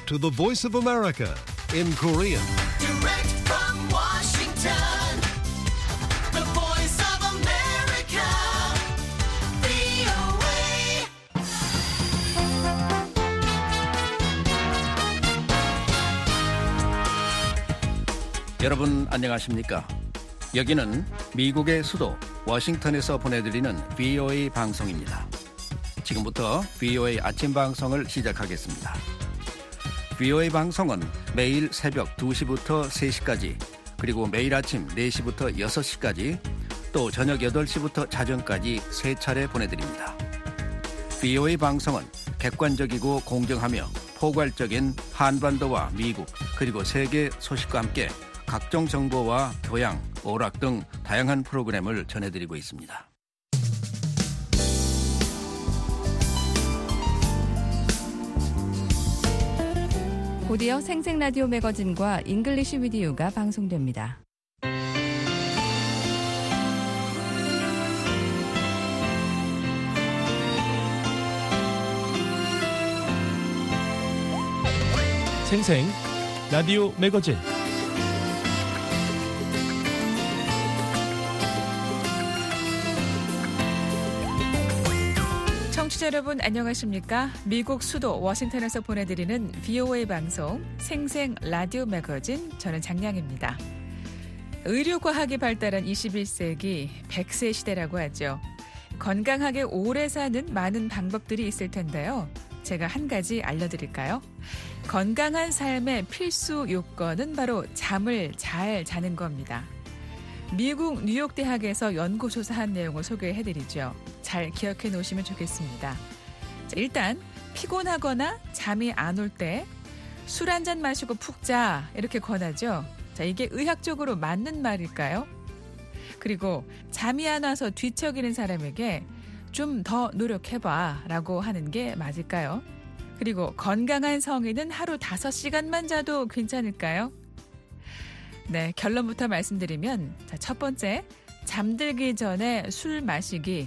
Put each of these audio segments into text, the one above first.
to the Voice of America in Korean. Direct from Washington, the voice of America, VOA. 여러분 안녕하십니까? 여기는 미국의 수도 워싱턴에서 보내드리는 VOA 방송입니다. 지금부터 VOA 아침 방송을 시작하겠습니다. VOA 방송은 매일 새벽 2시부터 3시까지, 그리고 매일 아침 4시부터 6시까지, 또 저녁 8시부터 자정까지 3차례 보내드립니다. VOA 방송은 객관적이고 공정하며 포괄적인 한반도와 미국 그리고 세계 소식과 함께 각종 정보와 교양, 오락 등 다양한 프로그램을 전해드리고 있습니다. 곧이어 생생 라디오 매거진과 잉글리시 위디오가 방송됩니다. 생생 라디오 매거진. 청취자 여러분 안녕하십니까? 미국 수도 워싱턴에서 보내드리는 VOA 방송 생생 라디오 매거진, 저는 장량입니다. 의료과학이 발달한 21세기 100세 시대라고 하죠. 건강하게 오래 사는 많은 방법들이 있을 텐데요. 제가 한 가지 알려드릴까요? 건강한 삶의 필수 요건은 바로 잠을 잘 자는 겁니다. 미국 뉴욕 대학에서 연구조사한 내용을 소개해드리죠. 잘 기억해 놓으시면 좋겠습니다. 자, 일단 피곤하거나 잠이 안 올 때 술 한 잔 마시고 푹 자, 이렇게 권하죠. 자, 이게 의학적으로 맞는 말일까요? 그리고 잠이 안 와서 뒤척이는 사람에게 좀 더 노력해봐 라고 하는 게 맞을까요? 그리고 건강한 성인은 하루 5시간만 자도 괜찮을까요? 네, 결론부터 말씀드리면, 자, 첫 번째, 잠들기 전에 술 마시기,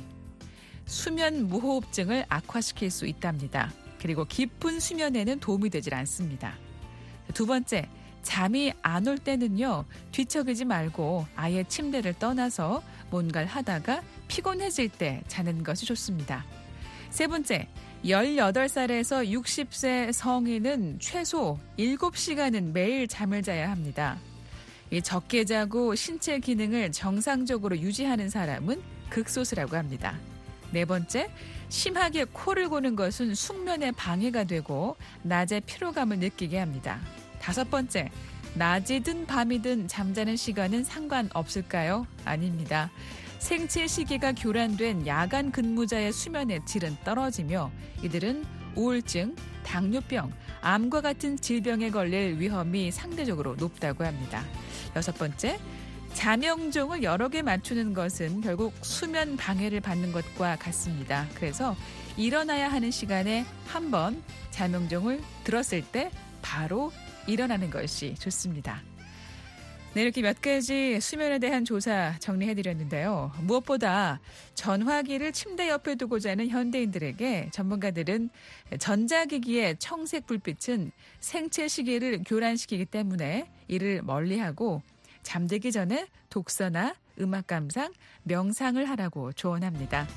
수면 무호흡증을 악화시킬 수 있답니다. 그리고 깊은 수면에는 도움이 되질 않습니다. 두 번째, 잠이 안 올 때는요, 뒤척이지 말고 아예 침대를 떠나서 뭔가를 하다가 피곤해질 때 자는 것이 좋습니다. 세 번째, 18살에서 60세 성인은 최소 7시간은 매일 잠을 자야 합니다. 적게 자고 신체 기능을 정상적으로 유지하는 사람은 극소수라고 합니다. 네 번째, 심하게 코를 고는 것은 숙면에 방해가 되고 낮에 피로감을 느끼게 합니다. 다섯 번째, 낮이든 밤이든 잠자는 시간은 상관없을까요? 아닙니다. 생체 시기가 교란된 야간 근무자의 수면의 질은 떨어지며 이들은 우울증, 당뇨병, 암과 같은 질병에 걸릴 위험이 상대적으로 높다고 합니다. 여섯 번째, 잠영종을 여러 개 맞추는 것은 결국 수면 방해를 받는 것과 같습니다. 그래서 일어나야 하는 시간에 한 번 잠영종을 들었을 때 바로 일어나는 것이 좋습니다. 네, 이렇게 몇 가지 수면에 대한 조사 정리해드렸는데요. 무엇보다 전화기를 침대 옆에 두고 자는 현대인들에게 전문가들은 전자기기의 청색 불빛은 생체 시계를 교란시키기 때문에 이를 멀리하고 잠들기 전에 독서나 음악 감상, 명상을 하라고 조언합니다.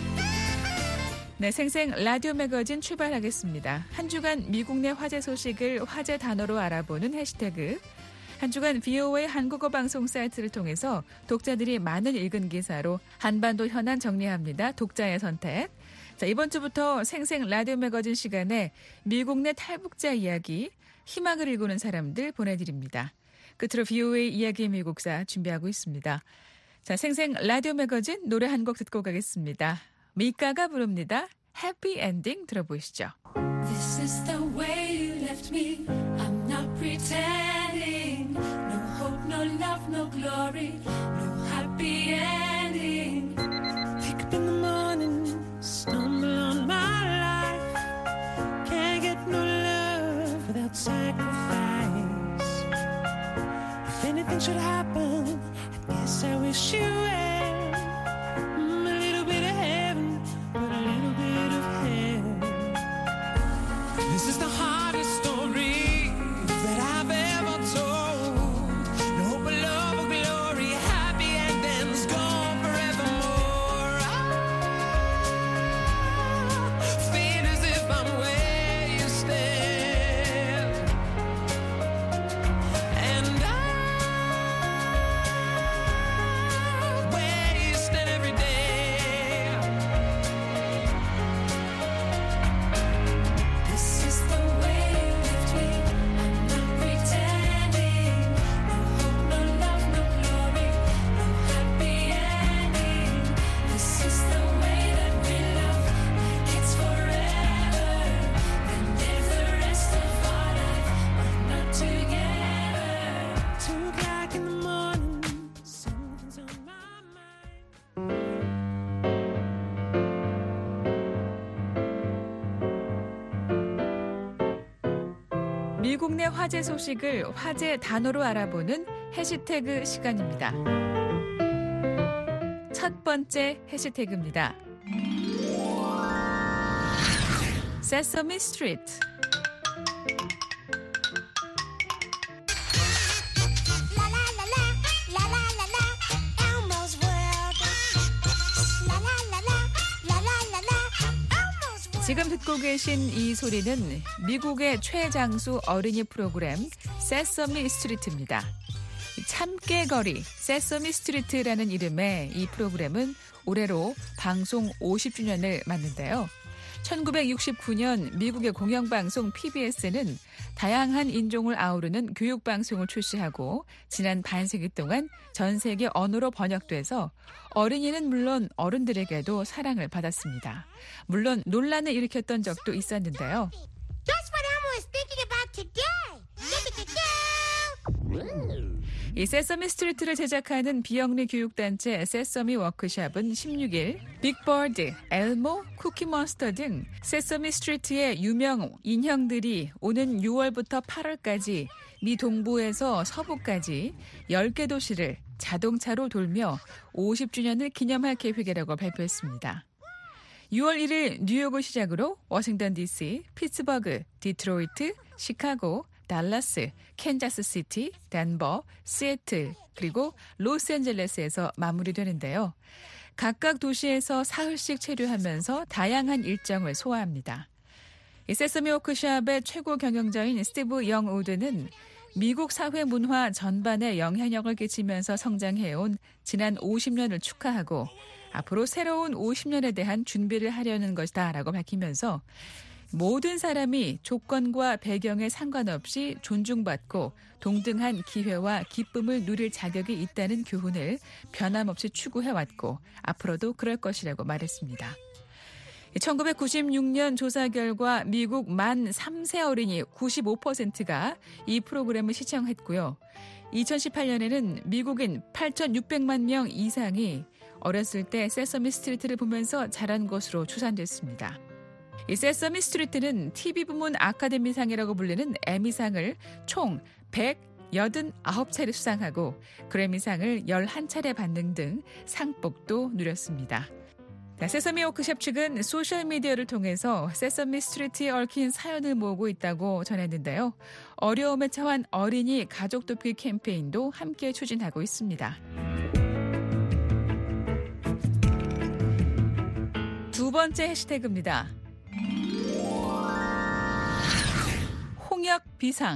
네, 생생 라디오 매거진 출발하겠습니다. 한 주간 미국 내 화제 소식을 화제 단어로 알아보는 해시태그, 한 주간 VOA 한국어 방송 사이트를 통해서 독자들이 많은 읽은 기사로 한반도 현안 정리합니다. 독자의 선택. 자, 이번 주부터 생생 라디오 매거진 시간에 미국 내 탈북자 이야기, 희망을 일구는 사람들 보내드립니다. 끝으로 VOA 이야기 미국사 준비하고 있습니다. 자, 생생 라디오 매거진 노래 한 곡 듣고 가겠습니다. 미카가 부릅니다. 해피 엔딩 들어보시죠. This is the way you left me. I'm not pretending. No hope, no love, no glory. No happy ending. Wake up in the morning, stumble on my life. Can't get no love without sacrifice. If anything should happen, I guess I wish you well. A little bit of heaven, but a little bit of hell. This is the hardest story 미국 내 화제 소식을 화제 단어로 알아보는 해시태그 시간입니다. 첫 번째 해시태그입니다. Sesame Street. La la la la, la la la la, Elmo's world. La la la la, la la la la, Elmo's world. 지금 듣고 계신 이 소리는 미국의 최장수 어린이 프로그램 세서미 스트리트입니다. 참깨거리 세서미 스트리트라는 이름의 이 프로그램은 올해로 방송 50주년을 맞는데요. 1969년 미국의 공영방송 PBS는 다양한 인종을 아우르는 교육방송을 출시하고 지난 반세기 동안 전 세계 언어로 번역돼서 어린이는 물론 어른들에게도 사랑을 받았습니다. 물론 논란을 일으켰던 적도 있었는데요. That's what Elmo is thinking about today. 이 세서미 스트리트를 제작하는 비영리 교육단체 세서미 워크샵은 16일 빅버드, 엘모, 쿠키몬스터 등 세서미 스트리트의 유명 인형들이 오는 6월부터 8월까지 미 동부에서 서부까지 10개 도시를 자동차로 돌며 50주년을 기념할 계획이라고 발표했습니다. 6월 1일 뉴욕을 시작으로 워싱턴 DC, 피츠버그, 디트로이트, 시카고, 달라스, 캔자스시티, 덴버, 시애틀, 그리고 로스앤젤레스에서 마무리되는데요. 각각 도시에서 사흘씩 체류하면서 다양한 일정을 소화합니다. 이 세서미 워크샵의 최고 경영자인 스티브 영 우드는 미국 사회 문화 전반에 영향력을 끼치면서 성장해온 지난 50년을 축하하고 앞으로 새로운 50년에 대한 준비를 하려는 것이다라고 밝히면서 모든 사람이 조건과 배경에 상관없이 존중받고 동등한 기회와 기쁨을 누릴 자격이 있다는 교훈을 변함없이 추구해왔고 앞으로도 그럴 것이라고 말했습니다. 1996년 조사 결과 미국 만 3세 어린이 95%가 이 프로그램을 시청했고요. 2018년에는 미국인 8,600만 명 이상이 어렸을 때 세서미 스트리트를 보면서 자란 것으로 추산됐습니다. 이 세서미 스트리트는 TV 부문 아카데미상이라고 불리는 에미상을 총 189차례 수상하고 그래미상을 11차례 받는 등 상복도 누렸습니다. 세서미 워크샵 측은 소셜미디어를 통해서 세서미 스트리트에 얽힌 사연을 모으고 있다고 전했는데요. 어려움에 처한 어린이 가족 돕기 캠페인도 함께 추진하고 있습니다. 두 번째 해시태그입니다. 홍역 비상.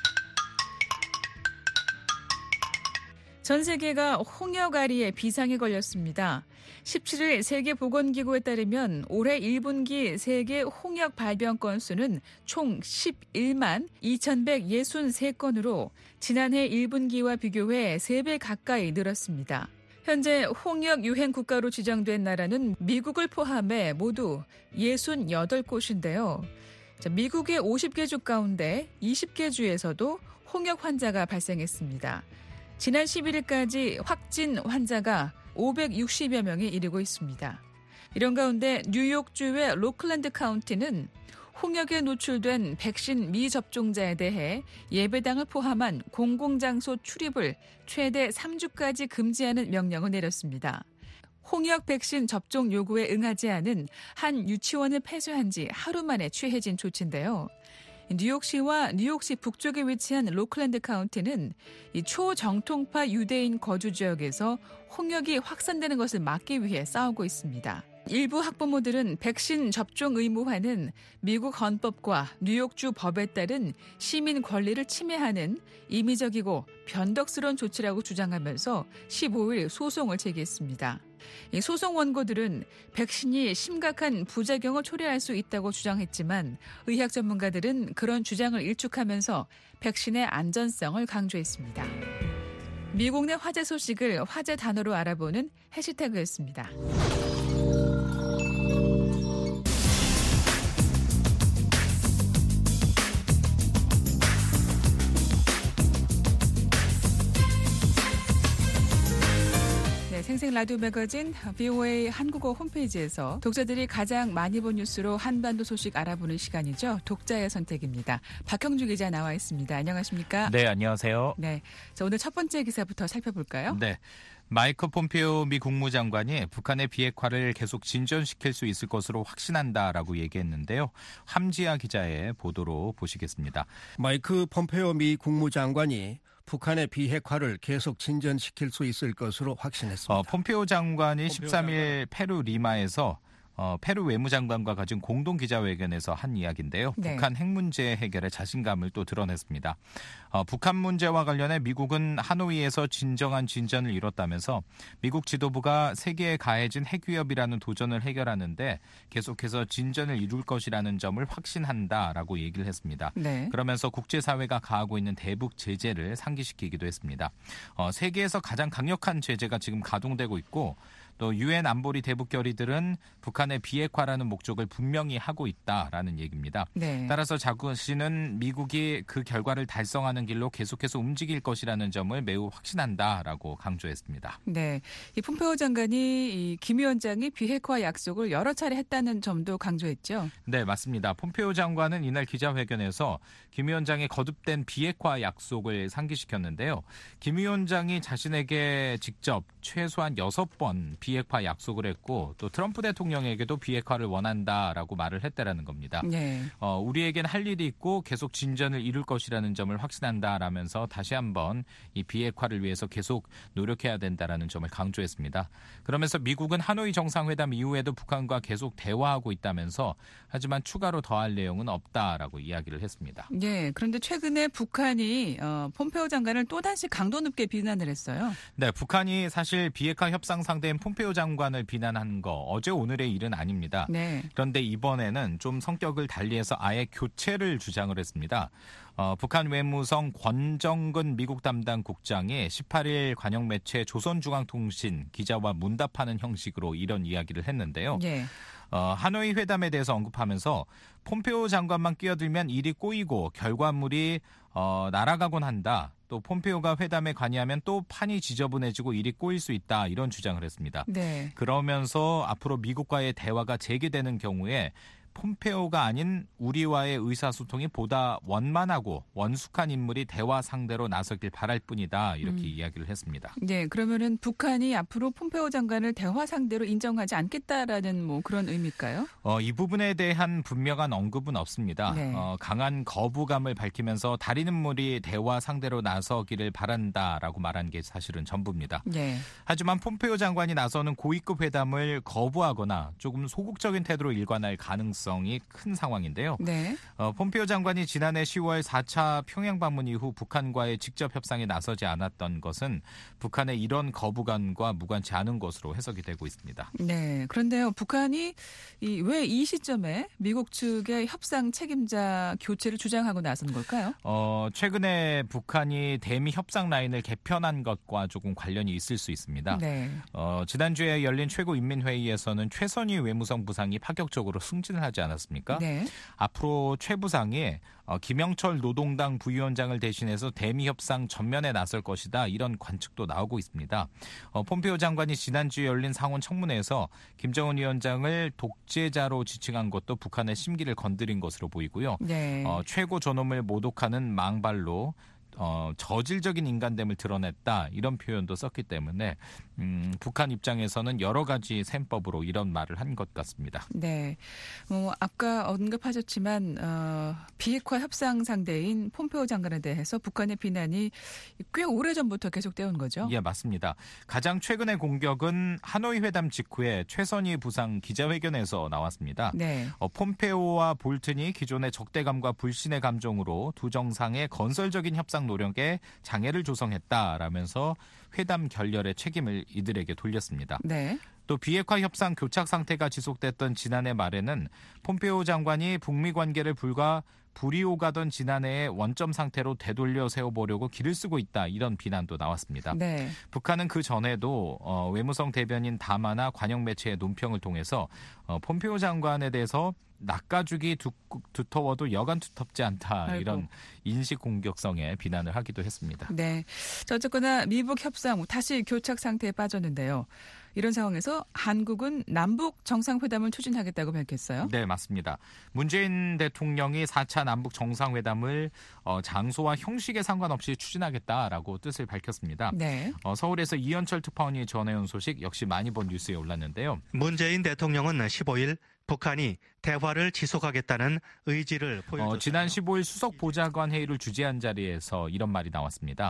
전 세계가 홍역아리의 비상에 걸렸습니다. 17일 세계보건기구에 따르면 올해 1분기 세계 홍역 발병 건수는 총 11만 2,163건으로 지난해 1분기와 비교해 3배 가까이 늘었습니다. 현재 홍역 유행 국가로 지정된 나라는 미국을 포함해 모두 68곳인데요. 미국의 50개 주 가운데 20개 주에서도 홍역 환자가 발생했습니다. 지난 11일까지 확진 환자가 560여 명에 이르고 있습니다. 이런 가운데 뉴욕주의 로클랜드 카운티는 홍역에 노출된 백신 미접종자에 대해 예배당을 포함한 공공장소 출입을 최대 3주까지 금지하는 명령을 내렸습니다. 홍역 백신 접종 요구에 응하지 않은 한 유치원을 폐쇄한 지 하루 만에 취해진 조치인데요. 뉴욕시와 뉴욕시 북쪽에 위치한 로클랜드 카운티는 이 초정통파 유대인 거주 지역에서 홍역이 확산되는 것을 막기 위해 싸우고 있습니다. 일부 학부모들은 백신 접종 의무화는 미국 헌법과 뉴욕주 법에 따른 시민 권리를 침해하는 임의적이고 변덕스러운 조치라고 주장하면서 15일 소송을 제기했습니다. 이 소송 원고들은 백신이 심각한 부작용을 초래할 수 있다고 주장했지만 의학 전문가들은 그런 주장을 일축하면서 백신의 안전성을 강조했습니다. 미국 내 화제 소식을 화제 단어로 알아보는 해시태그였습니다. 생생 라디오 매거진 VOA 한국어 홈페이지에서 독자들이 가장 많이 본 뉴스로 한반도 소식 알아보는 시간이죠. 독자의 선택입니다. 박형주 기자 나와 있습니다. 안녕하십니까? 네, 안녕하세요. 네, 자, 오늘 첫 번째 기사부터 살펴볼까요? 네. 마이크 폼페오 미 국무장관이 북한의 비핵화를 계속 진전시킬 수 있을 것으로 확신한다라고 얘기했는데요. 함지아 기자의 보도로 보시겠습니다. 마이크 폼페오 미 국무장관이 북한의 비핵화를 계속 진전시킬 수 있을 것으로 확신했습니다. 폼페오 장관이 13일 페루 리마에서 페루 외무장관과 가진 공동 기자회견에서 한 이야기인데요. 네. 북한 핵 문제 해결에 자신감을 또 드러냈습니다. 북한 문제와 관련해 미국은 하노이에서 진정한 진전을 이뤘다면서 미국 지도부가 세계에 가해진 핵 위협이라는 도전을 해결하는데 계속해서 진전을 이룰 것이라는 점을 확신한다라고 얘기를 했습니다. 네. 그러면서 국제사회가 가하고 있는 대북 제재를 상기시키기도 했습니다. 세계에서 가장 강력한 제재가 지금 가동되고 있고 또 유엔 안보리 대북 결의들은 북한의 비핵화라는 목적을 분명히 하고 있다라는 얘기입니다. 네. 따라서 자신은 미국이 그 결과를 달성하는 길로 계속해서 움직일 것이라는 점을 매우 확신한다라고 강조했습니다. 네, 이 폼페오 장관이 김 위원장이 비핵화 약속을 여러 차례 했다는 점도 강조했죠. 네, 맞습니다. 폼페오 장관은 이날 기자회견에서 김 위원장의 거듭된 비핵화 약속을 상기시켰는데요. 김 위원장이 자신에게 직접 최소한 6번 비핵화 약속을 했고 또 트럼프 대통령에게도 비핵화를 원한다라고 말을 했다라는 겁니다. 네. 우리에겐 할 일이 있고 계속 진전을 이룰 것이라는 점을 확신한다라면서 다시 한번 이 비핵화를 위해서 계속 노력해야 된다라는 점을 강조했습니다. 그러면서 미국은 하노이 정상회담 이후에도 북한과 계속 대화하고 있다면서 하지만 추가로 더할 내용은 없다라고 이야기를 했습니다. 네, 그런데 최근에 북한이 폼페오 장관을 또다시 강도 높게 비난을 했어요. 네, 북한이 사실 비핵화 협상 상대인 폼페오 장관을 비난한 거 어제 오늘의 일은 아닙니다. 네. 그런데 이번에는 좀 성격을 달리해서 아예 교체를 주장을 했습니다. 북한 외무성 권정근 미국 담당 국장이 18일 관영 매체 조선중앙통신 기자와 문답하는 형식으로 이런 이야기를 했는데요. 네. 하노이 회담에 대해서 언급하면서 폼페오 장관만 끼어들면 일이 꼬이고 결과물이 날아가곤 한다. 또 폼페오가 회담에 관여하면 또 판이 지저분해지고 일이 꼬일 수 있다. 이런 주장을 했습니다. 네. 그러면서 앞으로 미국과의 대화가 재개되는 경우에 폼페오가 아닌 우리와의 의사소통이 보다 원만하고 원숙한 인물이 대화 상대로 나서길 바랄 뿐이다. 이렇게 이야기를 했습니다. 네, 그러면은 북한이 앞으로 폼페오 장관을 대화 상대로 인정하지 않겠다라는 뭐 그런 의미일까요? 이 부분에 대한 분명한 언급은 없습니다. 네. 강한 거부감을 밝히면서 다른 인물이 대화 상대로 나서기를 바란다라고 말한 게 사실은 전부입니다. 네. 하지만 폼페오 장관이 나서는 고위급 회담을 거부하거나 조금 소극적인 태도로 일관할 가능성이 큰 상황인데요. 네. 폼페오 장관이 지난해 10월 4차 평양 방문 이후 북한과의 직접 협상에 나서지 않았던 것은 북한의 이런 거부감과 무관치 않은 것으로 해석이 되고 있습니다. 네. 그런데요, 북한이 왜 이 시점에 미국 측의 협상 책임자 교체를 주장하고 나선 걸까요? 최근에 북한이 대미 협상 라인을 개편한 것과 조금 관련이 있을 수 있습니다. 네. 지난주에 열린 최고인민회의에서는 최선희 외무성 부상이 파격적으로 승진을 하지 않았습니까? 네. 앞으로 최 부상이 김영철 노동당 부위원장을 대신해서 대미 협상 전면에 나설 것이다. 이런 관측도 나오고 있습니다. 폼페오 장관이 지난주에 열린 상원 청문회에서 김정은 위원장을 독재자로 지칭한 것도 북한의 심기를 건드린 것으로 보이고요. 네. 최고 존엄을 모독하는 망발로 저질적인 인간됨을 드러냈다 이런 표현도 썼기 때문에 북한 입장에서는 여러 가지 셈법으로 이런 말을 한 것 같습니다. 네, 아까 언급하셨지만 비핵화 협상 상대인 폼페오 장관에 대해서 북한의 비난이 꽤 오래전부터 계속되어 온 거죠? 예, 맞습니다. 가장 최근의 공격은 하노이 회담 직후에 최선희 부상 기자회견에서 나왔습니다. 네. 폼페오와 볼튼이 기존의 적대감과 불신의 감정으로 두 정상의 건설적인 협상 노력에 장애를 조성했다라면서 회담 결렬의 책임을 이들에게 돌렸습니다. 네. 또 비핵화 협상 교착 상태가 지속됐던 지난해 말에는 폼페오 장관이 북미 관계를 불이 오가던 지난해의 원점 상태로 되돌려 세워보려고 길을 쓰고 있다 이런 비난도 나왔습니다. 네. 북한은 그 전에도 외무성 대변인 다마나 관영 매체의 논평을 통해서 폼페오 장관에 대해서 낚아죽이 두터워도 여간 두텁지 않다. 아이고. 이런 인식 공격성에 비난을 하기도 했습니다. 네. 자, 어쨌거나 미북 협상 다시 교착 상태에 빠졌는데요. 이런 상황에서 한국은 남북 정상회담을 추진하겠다고 밝혔어요. 네, 맞습니다. 문재인 대통령이 4차 남북 정상회담을 장소와 형식에 상관없이 추진하겠다라고 뜻을 밝혔습니다. 네. 서울에서 이현철 특파원이 전해온 소식 역시 많이 본 뉴스에 올랐는데요. 문재인 대통령은 15일 북한이 대화를 지속하겠다는 의지를 보여줬어요. 지난 15일 수석 보좌관 회의를 주재한 자리에서 이런 말이 나왔습니다.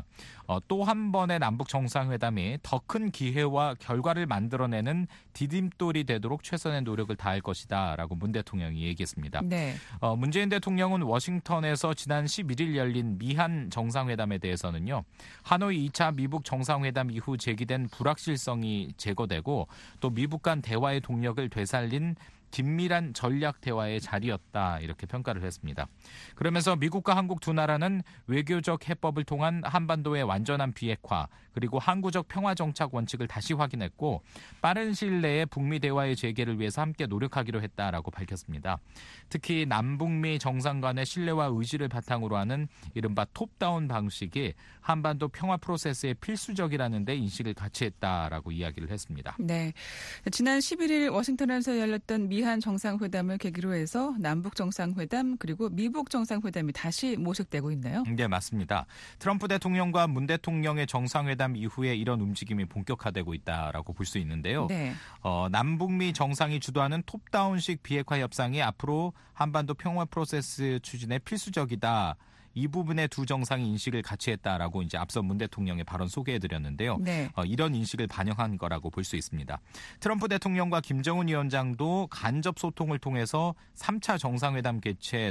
또 한 번의 남북 정상회담이 더 큰 기회와 결과를 만들어내는 디딤돌이 되도록 최선의 노력을 다할 것이다 라고 문 대통령이 얘기했습니다. 네. 문재인 대통령은 워싱턴에서 지난 11일 열린 미한 정상회담에 대해서는요. 하노이 2차 미북 정상회담 이후 제기된 불확실성이 제거되고 또 미북 간 대화의 동력을 되살린 긴밀한 전략 대화의 자리였다 이렇게 평가를 했습니다. 그러면서 미국과 한국 두 나라는 외교적 해법을 통한 한반도의 완전한 비핵화 그리고 항구적 평화 정착 원칙을 다시 확인했고 빠른 시일 내에 북미 대화의 재개를 위해서 함께 노력하기로 했다라고 밝혔습니다. 특히 남북미 정상 간의 신뢰와 의지를 바탕으로 하는 이른바 톱다운 방식이 한반도 평화 프로세스의 필수적이라는 데 인식을 같이 했다라고 이야기를 했습니다. 네. 지난 11일 워싱턴에서 열렸던 미한 정상회담을 계기로 해서 남북 정상회담 그리고 미북 정상회담이 다시 모색되고 있나요? 네, 맞습니다. 트럼프 대통령과 문 대통령의 정상회담 이후에 이런 움직임이 본격화되고 있다라고 볼 수 있는데요. 네. 남북미 정상이 주도하는 톱다운식 비핵화 협상이 앞으로 한반도 평화 프로세스 추진에 필수적이다. 이 부분에 두 정상이 인식을 같이 했다라고 이제 앞서 문 대통령의 발언 소개해드렸는데요. 네. 이런 인식을 반영한 거라고 볼 수 있습니다. 트럼프 대통령과 김정은 위원장도 간접 소통을 통해서 3차 정상회담 개최에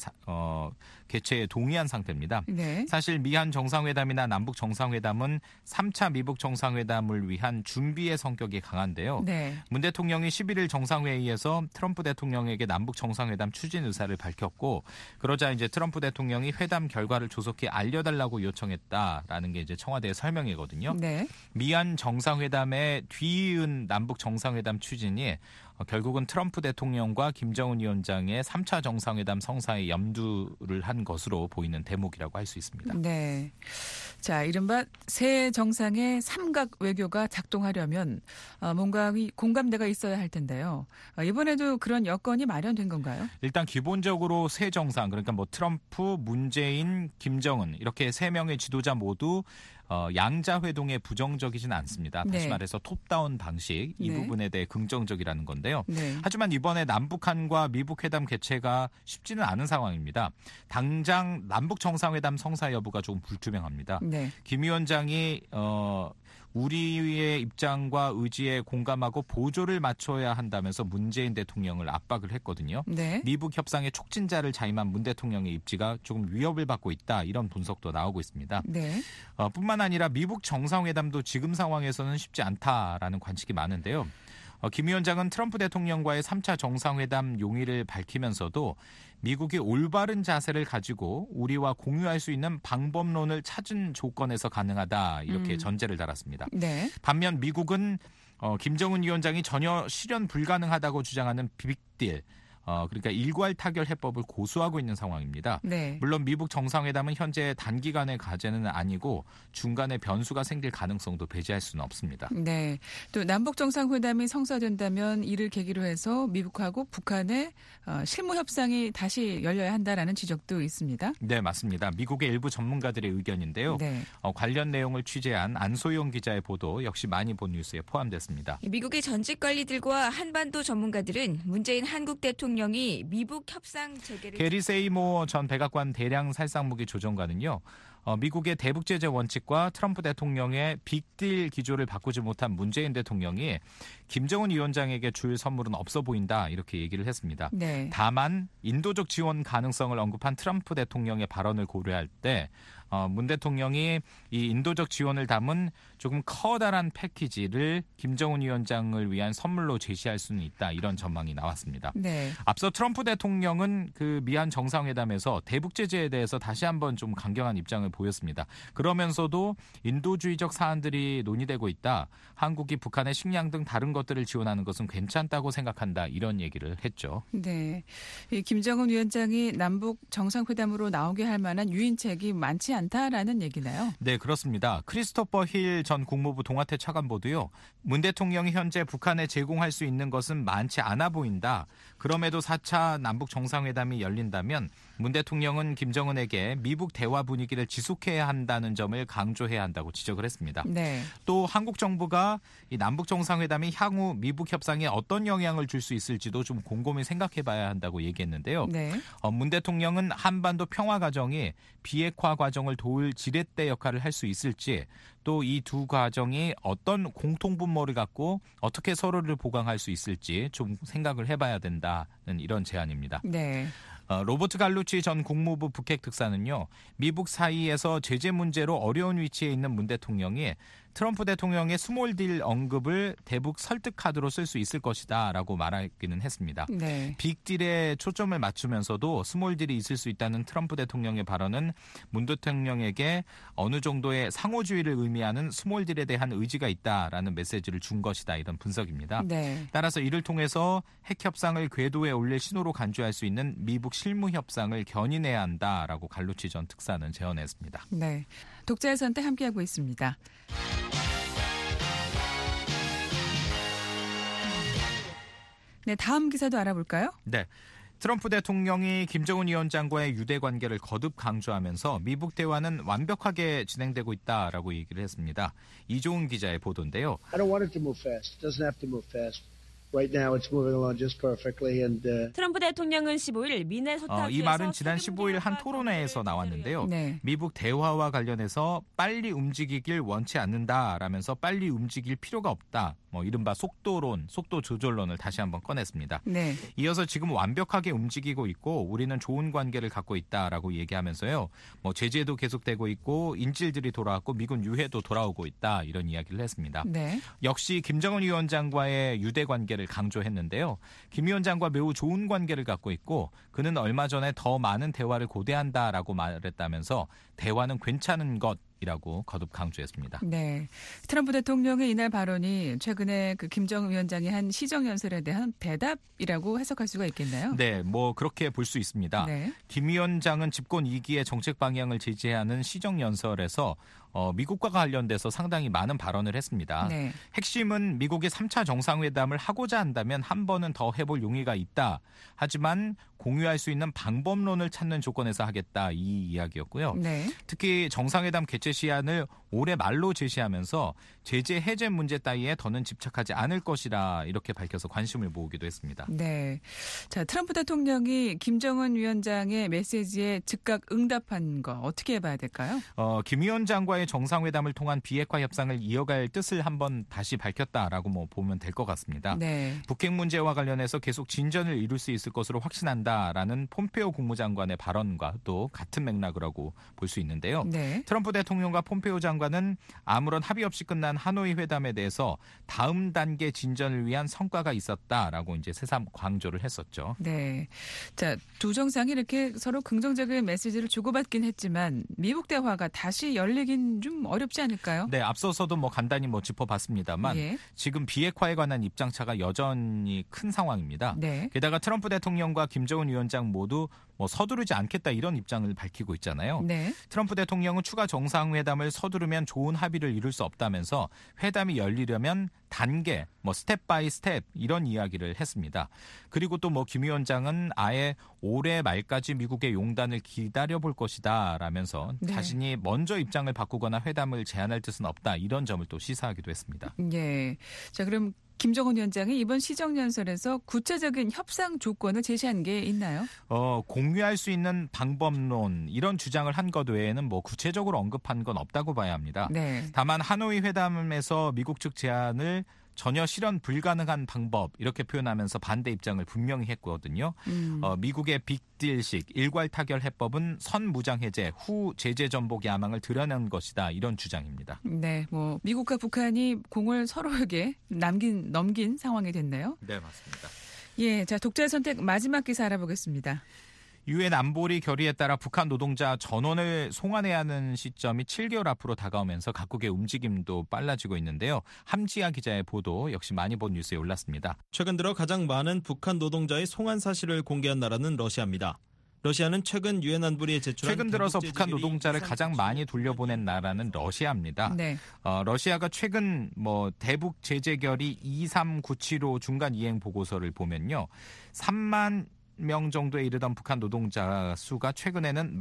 동의한 상태입니다. 네. 사실 미한 정상회담이나 남북 정상회담은 3차 미북 정상회담을 위한 준비의 성격이 강한데요. 네. 문 대통령이 11일 정상회의에서 트럼프 대통령에게 남북 정상회담 추진 의사를 밝혔고 그러자 이제 트럼프 대통령이 회담 결과를 조속히 알려달라고 요청했다라는 게 이제 청와대의 설명이거든요. 네. 미한 정상회담에 뒤이은 남북 정상회담 추진이 결국은 트럼프 대통령과 김정은 위원장의 3차 정상회담 성사에 염두를 한 것으로 보이는 대목이라고 할 수 있습니다. 네. 자, 이른바 새 정상의 삼각 외교가 작동하려면 뭔가 공감대가 있어야 할 텐데요. 이번에도 그런 여건이 마련된 건가요? 일단 기본적으로 새 정상, 그러니까 뭐 트럼프, 문재인, 김정은 이렇게 세 명의 지도자 모두 양자 회동에 부정적이진 않습니다. 다시 네. 말해서 톱다운 방식 이 네. 부분에 대해 긍정적이라는 건데요. 네. 하지만 이번에 남북한과 미북 회담 개최가 쉽지는 않은 상황입니다. 당장 남북 정상회담 성사 여부가 조금 불투명합니다. 네. 김 위원장이 우리의 입장과 의지에 공감하고 보조를 맞춰야 한다면서 문재인 대통령을 압박을 했거든요. 네. 미북 협상의 촉진자를 자임한 문 대통령의 입지가 조금 위협을 받고 있다. 이런 분석도 나오고 있습니다. 네. 뿐만 아니라 미북 정상회담도 지금 상황에서는 쉽지 않다라는 관측이 많은데요. 김 위원장은 트럼프 대통령과의 3차 정상회담 용의를 밝히면서도 미국이 올바른 자세를 가지고 우리와 공유할 수 있는 방법론을 찾은 조건에서 가능하다 이렇게 전제를 달았습니다. 네. 반면 미국은 김정은 위원장이 전혀 실현 불가능하다고 주장하는 빅딜 그러니까 일괄 타결 해법을 고수하고 있는 상황입니다. 네. 물론 미북 정상회담은 현재 단기간의 과제는 아니고 중간에 변수가 생길 가능성도 배제할 수는 없습니다. 네. 또 남북 정상회담이 성사된다면 이를 계기로 해서 미국하고 북한의 실무 협상이 다시 열려야 한다라는 지적도 있습니다. 네, 맞습니다. 미국의 일부 전문가들의 의견인데요. 네. 관련 내용을 취재한 안소영 기자의 보도 역시 많이 본 뉴스에 포함됐습니다. 미국의 전직 관리들과 한반도 전문가들은 문재인 한국 대통령이 미북 협상 재개를 게리 세이모 전 백악관 대량 살상무기 조정관은요. 미국의 대북 제재 원칙과 트럼프 대통령의 빅딜 기조를 바꾸지 못한 문재인 대통령이 김정은 위원장에게 줄 선물은 없어 보인다 이렇게 얘기를 했습니다. 네. 다만 인도적 지원 가능성을 언급한 트럼프 대통령의 발언을 고려할 때 문 대통령이 이 인도적 지원을 담은 조금 커다란 패키지를 김정은 위원장을 위한 선물로 제시할 수는 있다 이런 전망이 나왔습니다. 네. 앞서 트럼프 대통령은 그 미한 정상회담에서 대북 제재에 대해서 다시 한번 좀 강경한 입장을 입장을 보였습니다. 그러면서도 인도주의적 사안들이 논의되고 있다. 한국이 북한의 식량 등 다른 것들을 지원하는 것은 괜찮다고 생각한다. 이런 얘기를 했죠. 네, 이 김정은 위원장이 남북 정상회담으로 나오게 할 만한 유인책이 많지 않다라는 얘기나요? 네, 그렇습니다. 크리스토퍼 힐 전 국무부 동아태 차관보도요. 문 대통령이 현재 북한에 제공할 수 있는 것은 많지 않아 보인다. 그럼에도 4차 남북 정상회담이 열린다면 문 대통령은 김정은에게 미북 대화 분위기를 지속해야 한다는 점을 강조해야 한다고 지적을 했습니다. 네. 또 한국 정부가 이 남북 정상회담이 향후 미북 협상에 어떤 영향을 줄 수 있을지도 좀 곰곰이 생각해봐야 한다고 얘기했는데요. 네. 문 대통령은 한반도 평화 과정이 비핵화 과정을 도울 지렛대 역할을 할 수 있을지 또 이 두 과정이 어떤 공통분모를 갖고 어떻게 서로를 보강할 수 있을지 좀 생각을 해봐야 된다는 이런 제안입니다. 네. 로버트 갈루치 전 국무부 북핵 특사는요. 미북 사이에서 제재 문제로 어려운 위치에 있는 문 대통령이 트럼프 대통령의 스몰딜 언급을 대북 설득 카드로 쓸 수 있을 것이다 라고 말하기는 했습니다. 네. 빅딜에 초점을 맞추면서도 스몰딜이 있을 수 있다는 트럼프 대통령의 발언은 문 대통령에게 어느 정도의 상호주의를 의미하는 스몰딜에 대한 의지가 있다라는 메시지를 준 것이다 이런 분석입니다. 네. 따라서 이를 통해서 핵 협상을 궤도에 올릴 신호로 간주할 수 있는 미북 실무 협상을 견인해야 한다라고 갈루치 전 특사는 제언했습니다. 네. 독자의 선택 함께하고 있습니다. 네, 다음 기사도 알아볼까요? 네. 트럼프 대통령이 김정은 위원장과의 유대 관계를 거듭 강조하면서 미북 대화는 완벽하게 진행되고 있다라고 얘기를 했습니다. 이종훈 기자의 보도인데요. I don't want it to move fast. It doesn't have to move fast. Right now it's moving along just perfectly and 트럼프 대통령은 15일 미네소타주에서 이 말은 지난 15일 한 토론회에서 나왔는데요. 네. 미북 대화와 관련해서 빨리 움직이길 원치 않는다라면서 빨리 움직일 필요가 없다. 이른바 속도론, 속도 조절론을 다시 한번 꺼냈습니다. 네. 이어서 지금 완벽하게 움직이고 있고 우리는 좋은 관계를 갖고 있다라고 얘기하면서요. 제재도 계속되고 있고 인질들이 돌아왔고 미군 유해도 돌아오고 있다 이런 이야기를 했습니다. 네. 역시 김정은 위원장과의 유대 관계를 강조했는데요. 김 위원장과 매우 좋은 관계를 갖고 있고 그는 얼마 전에 더 많은 대화를 고대한다라고 말했다면서 대화는 괜찮은 것이라고 거듭 강조했습니다. 네, 트럼프 대통령의 이날 발언이 최근에 그 김정은 위원장이 한 시정연설에 대한 대답이라고 해석할 수가 있겠나요? 네, 그렇게 볼 수 있습니다. 네. 김 위원장은 집권 2기의 정책 방향을 제시하는 시정연설에서 미국과 관련돼서 상당히 많은 발언을 했습니다. 네. 핵심은 미국이 3차 정상회담을 하고자 한다면 한 번은 더 해볼 용의가 있다. 하지만 공유할 수 있는 방법론을 찾는 조건에서 하겠다. 이 이야기였고요. 네. 특히 정상회담 개최 시한을 올해 말로 제시하면서 제재 해제 문제 따위에 더는 집착하지 않을 것이라 이렇게 밝혀서 관심을 모으기도 했습니다. 네. 자, 트럼프 대통령이 김정은 위원장의 메시지에 즉각 응답한 거 어떻게 봐야 될까요? 김 위원장과의 정상회담을 통한 비핵화 협상을 이어갈 뜻을 한번 다시 밝혔다라고 보면 될 것 같습니다. 네. 북핵 문제와 관련해서 계속 진전을 이룰 수 있을 것으로 확신한다라는 폼페오 국무장관의 발언과 또 같은 맥락이라고 볼 수 있는데요. 네. 트럼프 대통령과 폼페오 장관은 아무런 합의 없이 끝난 하노이 회담에 대해서 다음 단계 진전을 위한 성과가 있었다라고 이제 새삼 강조를 했었죠. 네. 자, 두 정상이 이렇게 서로 긍정적인 메시지를 주고받긴 했지만 미북 대화가 다시 열리긴 좀 어렵지 않을까요? 네, 앞서서도 간단히 짚어봤습니다만 예. 지금 비핵화에 관한 입장차가 여전히 큰 상황입니다. 네. 게다가 트럼프 대통령과 김정은 위원장 모두 서두르지 않겠다 이런 입장을 밝히고 있잖아요. 네. 트럼프 대통령은 추가 정상회담을 서두르면 좋은 합의를 이룰 수 없다면서 회담이 열리려면 단계, 스텝 바이 스텝 이런 이야기를 했습니다. 그리고 또 김 위원장은 아예 올해 말까지 미국의 용단을 기다려볼 것이다 라면서 네. 자신이 먼저 입장을 바꾸거나 회담을 제안할 뜻은 없다 이런 점을 또 시사하기도 했습니다. 예. 자, 그럼 김정은 위원장이 이번 시정연설에서 구체적인 협상 조건을 제시한 게 있나요? 공유할 수 있는 방법론 이런 주장을 한 것 외에는 구체적으로 언급한 건 없다고 봐야 합니다. 네. 다만 하노이 회담에서 미국 측 제안을 전혀 실현 불가능한 방법 이렇게 표현하면서 반대 입장을 분명히 했거든요. 미국의 빅딜식 일괄 타결 해법은 선무장 해제 후 제재 전복 야망을 드러낸 것이다 이런 주장입니다. 네, 미국과 북한이 공을 서로에게 넘긴 상황이 됐네요. 네, 맞습니다. 예, 자, 독자의 선택 마지막 기사 알아보겠습니다. 유엔 안보리 결의에 따라 북한 노동자 전원을 송환해야 하는 시점이 7개월 앞으로 다가오면서 각국의 움직임도 빨라지고 있는데요. 함지아 기자의 보도 역시 많이 본 뉴스에 올랐습니다. 최근 들어 가장 많은 북한 노동자의 송환 사실을 공개한 나라는 러시아입니다. 러시아는 최근 유엔 안보리에 제출한 최근 들어서 북한 노동자를 가장 많이 돌려보낸 나라는 러시아입니다. 네. 러시아가 최근 대북 제재 결의 23975 중간 이행 보고서를 보면요. 3만 명 정도에 이르던 북한 노동자 수가 최근에는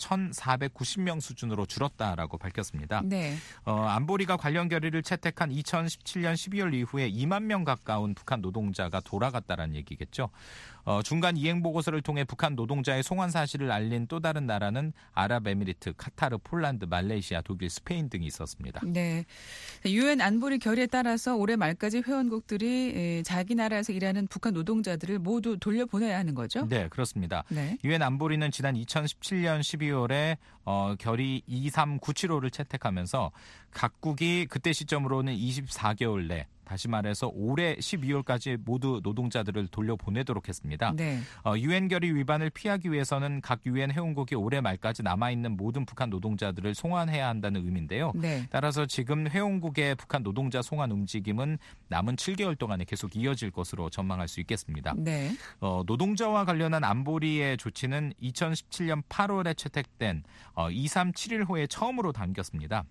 11,490명 수준으로 줄었다라고 밝혔습니다. 네. 안보리가 관련 결의를 채택한 2017년 12월 이후에 2만 명 가까운 북한 노동자가 돌아갔다라는 얘기겠죠. 중간 이행 보고서를 통해 북한 노동자의 송환 사실을 알린 또 다른 나라는 아랍에미리트, 카타르, 폴란드, 말레이시아, 독일, 스페인 등이 있었습니다. 네. 유엔 안보리 결의에 따라서 올해 말까지 회원국들이 자기 나라에서 일하는 북한 노동자들을 모두 돌려보내야 하는 거죠? 네, 그렇습니다. 네. 유엔 안보리는 지난 2017년 12월에 결의 23975를 채택하면서 각국이 그때 시점으로는 24개월 내, 다시 말해서 올해 12월까지 모두 노동자들을 돌려보내도록 했습니다. 네. 유엔 결의 위반을 피하기 위해서는 각 유엔 회원국이 올해 말까지 남아있는 모든 북한 노동자들을 송환해야 한다는 의미인데요. 네. 따라서 지금 회원국의 북한 노동자 송환 움직임은 남은 7개월 동안에 계속 이어질 것으로 전망할 수 있겠습니다. 네. 노동자와 관련한 안보리의 조치는 2017년 8월에 채택된 2371호에 처음으로 담겼습니다.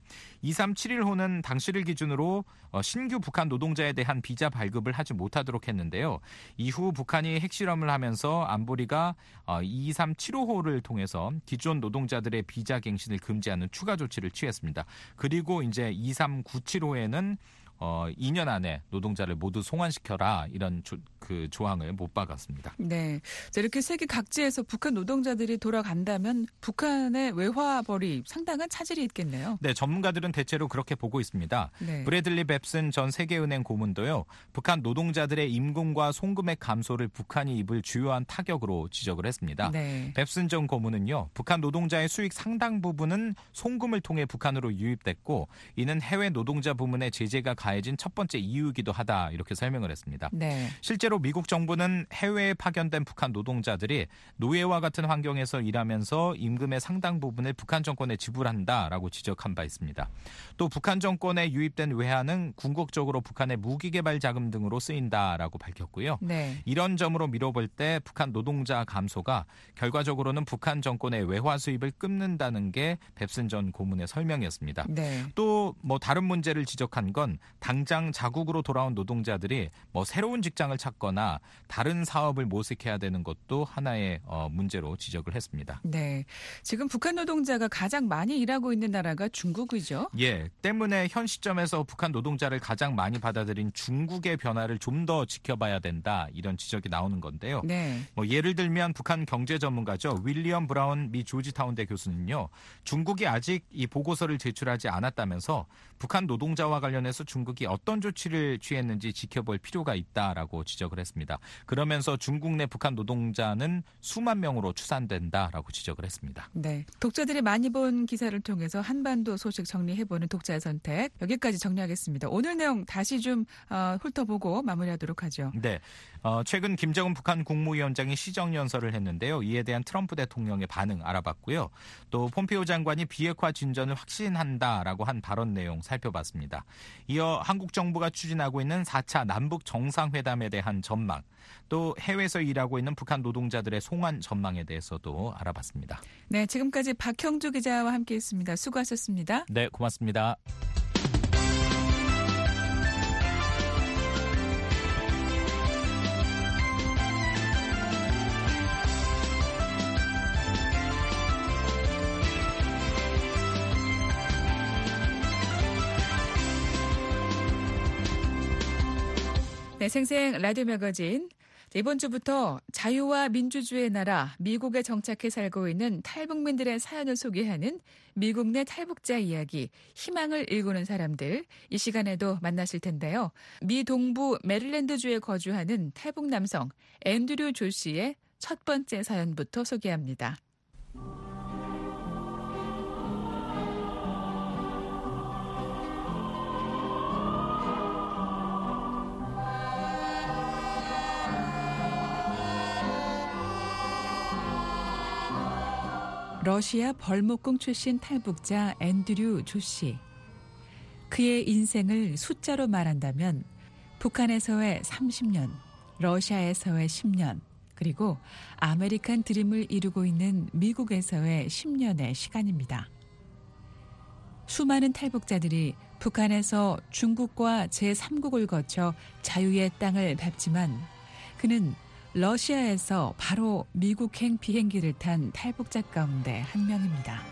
2371호는 당시를 기준으로 신규 북한 노동자에 대한 비자 발급을 하지 못하도록 했는데요. 이후 북한이 핵실험을 하면서 안보리가 22375호를 통해서 기존 노동자들의 비자 갱신을 금지하는 추가 조치를 취했습니다. 그리고 이제 23975호에는 2년 안에 노동자를 모두 송환시켜라 이런 조항을 못 박았습니다. 네, 이렇게 세계 각지에서 북한 노동자들이 돌아간다면 북한의 외화벌이 상당한 차질이 있겠네요. 네, 전문가들은 대체로 그렇게 보고 있습니다. 네. 브래들리 뱁슨 전 세계은행 고문도요. 북한 노동자들의 임금과 송금액 감소를 북한이 입을 주요한 타격으로 지적을 했습니다. 네. 뱁슨 전 고문은요. 북한 노동자의 수익 상당 부분은 송금을 통해 북한으로 유입됐고 이는 해외 노동자 부문의 제재가 가해진 첫 번째 이유이기도 하다 이렇게 설명을 했습니다. 네. 실제로 미국 정부는 해외에 파견된 북한 노동자들이 노예와 같은 환경에서 일하면서 임금의 상당 부분을 북한 정권에 지불한다라고 지적한 바 있습니다. 또 북한 정권에 유입된 외화는 궁극적으로 북한의 무기 개발 자금 등으로 쓰인다라고 밝혔고요. 네. 이런 점으로 미뤄볼 때 북한 노동자 감소가 결과적으로는 북한 정권의 외화 수입을 끊는다는 게 뱁슨 전 고문의 설명이었습니다. 네. 또 다른 문제를 지적한 건 당장 자국으로 돌아온 노동자들이 새로운 직장을 찾거나 다른 사업을 모색해야 되는 것도 하나의 문제로 지적을 했습니다. 네, 지금 북한 노동자가 가장 많이 일하고 있는 나라가 중국이죠. 예, 때문에 현 시점에서 북한 노동자를 가장 많이 받아들인 중국의 변화를 좀 더 지켜봐야 된다 이런 지적이 나오는 건데요. 네. 예를 들면 북한 경제 전문가죠. 윌리엄 브라운 미 조지타운대 교수는요. 중국이 아직 이 보고서를 제출하지 않았다면서 북한 노동자와 관련해서 중국이 어떤 조치를 취했는지 지켜볼 필요가 있다라고 지적을 했습니다. 그러면서 중국 내 북한 노동자는 수만 명으로 추산된다라고 지적을 했습니다. 네, 독자들이 많이 본 기사를 통해서 한반도 소식 정리해보는 독자의 선택 여기까지 정리하겠습니다. 오늘 내용 다시 좀 훑어보고 마무리하도록 하죠. 네, 최근 김정은 북한 국무위원장이 시정연설을 했는데요. 이에 대한 트럼프 대통령의 반응 알아봤고요. 또 폼페이오 장관이 비핵화 진전을 확신한다라고 한 발언 내용 살펴봤습니다. 이어 한국 정부가 추진하고 있는 4차 남북 정상회담에 대한 전망, 또 해외에서 일하고 있는 북한 노동자들의 송환 전망에 대해서도 알아봤습니다. 네, 지금까지 박형주 기자와 함께했습니다. 수고하셨습니다. 네, 고맙습니다. 네, 생생 라디오 매거진. 이번 주부터 자유와 민주주의의 나라 미국에 정착해 살고 있는 탈북민들의 사연을 소개하는 미국 내 탈북자 이야기, 희망을 일구는 사람들, 이 시간에도 만나실 텐데요. 미 동부 메릴랜드주에 거주하는 탈북 남성 앤드류 조 씨의 첫 번째 사연부터 소개합니다. 러시아 벌목공 출신 탈북자 앤드류 조 씨. 그의 인생을 숫자로 말한다면 북한에서의 30년, 러시아에서의 10년, 그리고 아메리칸 드림을 이루고 있는 미국에서의 10년의 시간입니다. 수많은 탈북자들이 북한에서 중국과 제3국을 거쳐 자유의 땅을 밟지만 그는 러시아에서 바로 미국행 비행기를 탄 탈북자 가운데 한 명입니다.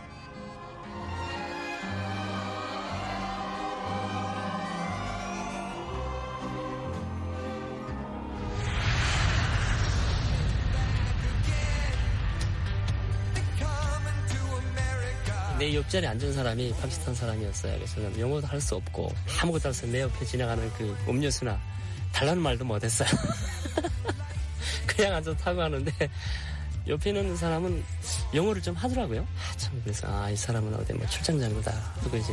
내 옆자리에 앉은 사람이 파키스탄 사람이었어요. 그래서 난 영어도 할 수 없고 아무것도 할 수 없어 내 옆에 지나가는 그 음료수나 달라는 말도 못했어요. 그냥 앉아서 타고 가는데 옆에 있는 사람은 영어를 좀 하더라고요. 참 그래서 이 사람은 어디 뭐 출장장구다. 그리고 이제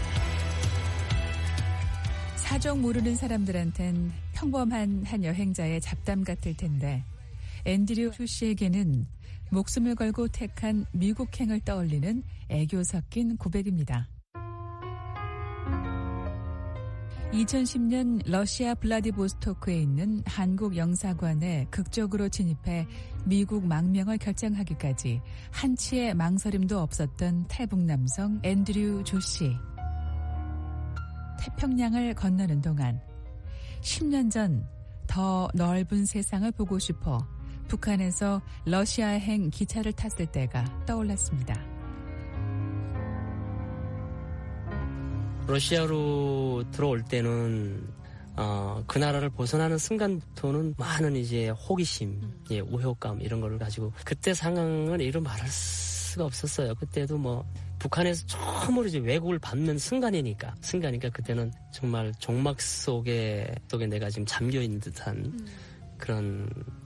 사정 모르는 사람들한텐 평범한 한 여행자의 잡담 같을 텐데 앤드류 조 씨에게는 목숨을 걸고 택한 미국행을 떠올리는 애교 섞인 고백입니다. 2010년 러시아 블라디보스토크에 있는 한국 영사관에 극적으로 진입해 미국 망명을 결정하기까지 한치의 망설임도 없었던 탈북 남성 앤드류 조 씨. 태평양을 건너는 동안 10년 전 더 넓은 세상을 보고 싶어 북한에서 러시아행 기차를 탔을 때가 떠올랐습니다. 러시아로 들어올 때는 그 나라를 벗어나는 순간부터는 많은 이제 호기심, 우효감 이런 거를 가지고 그때 상황은 이루 말할 수가 없었어요. 그때도 뭐 북한에서 처음으로 이제 외국을 밟는 순간이니까 그때는 정말 종막 속에 내가 지금 잠겨 있는 듯한 그런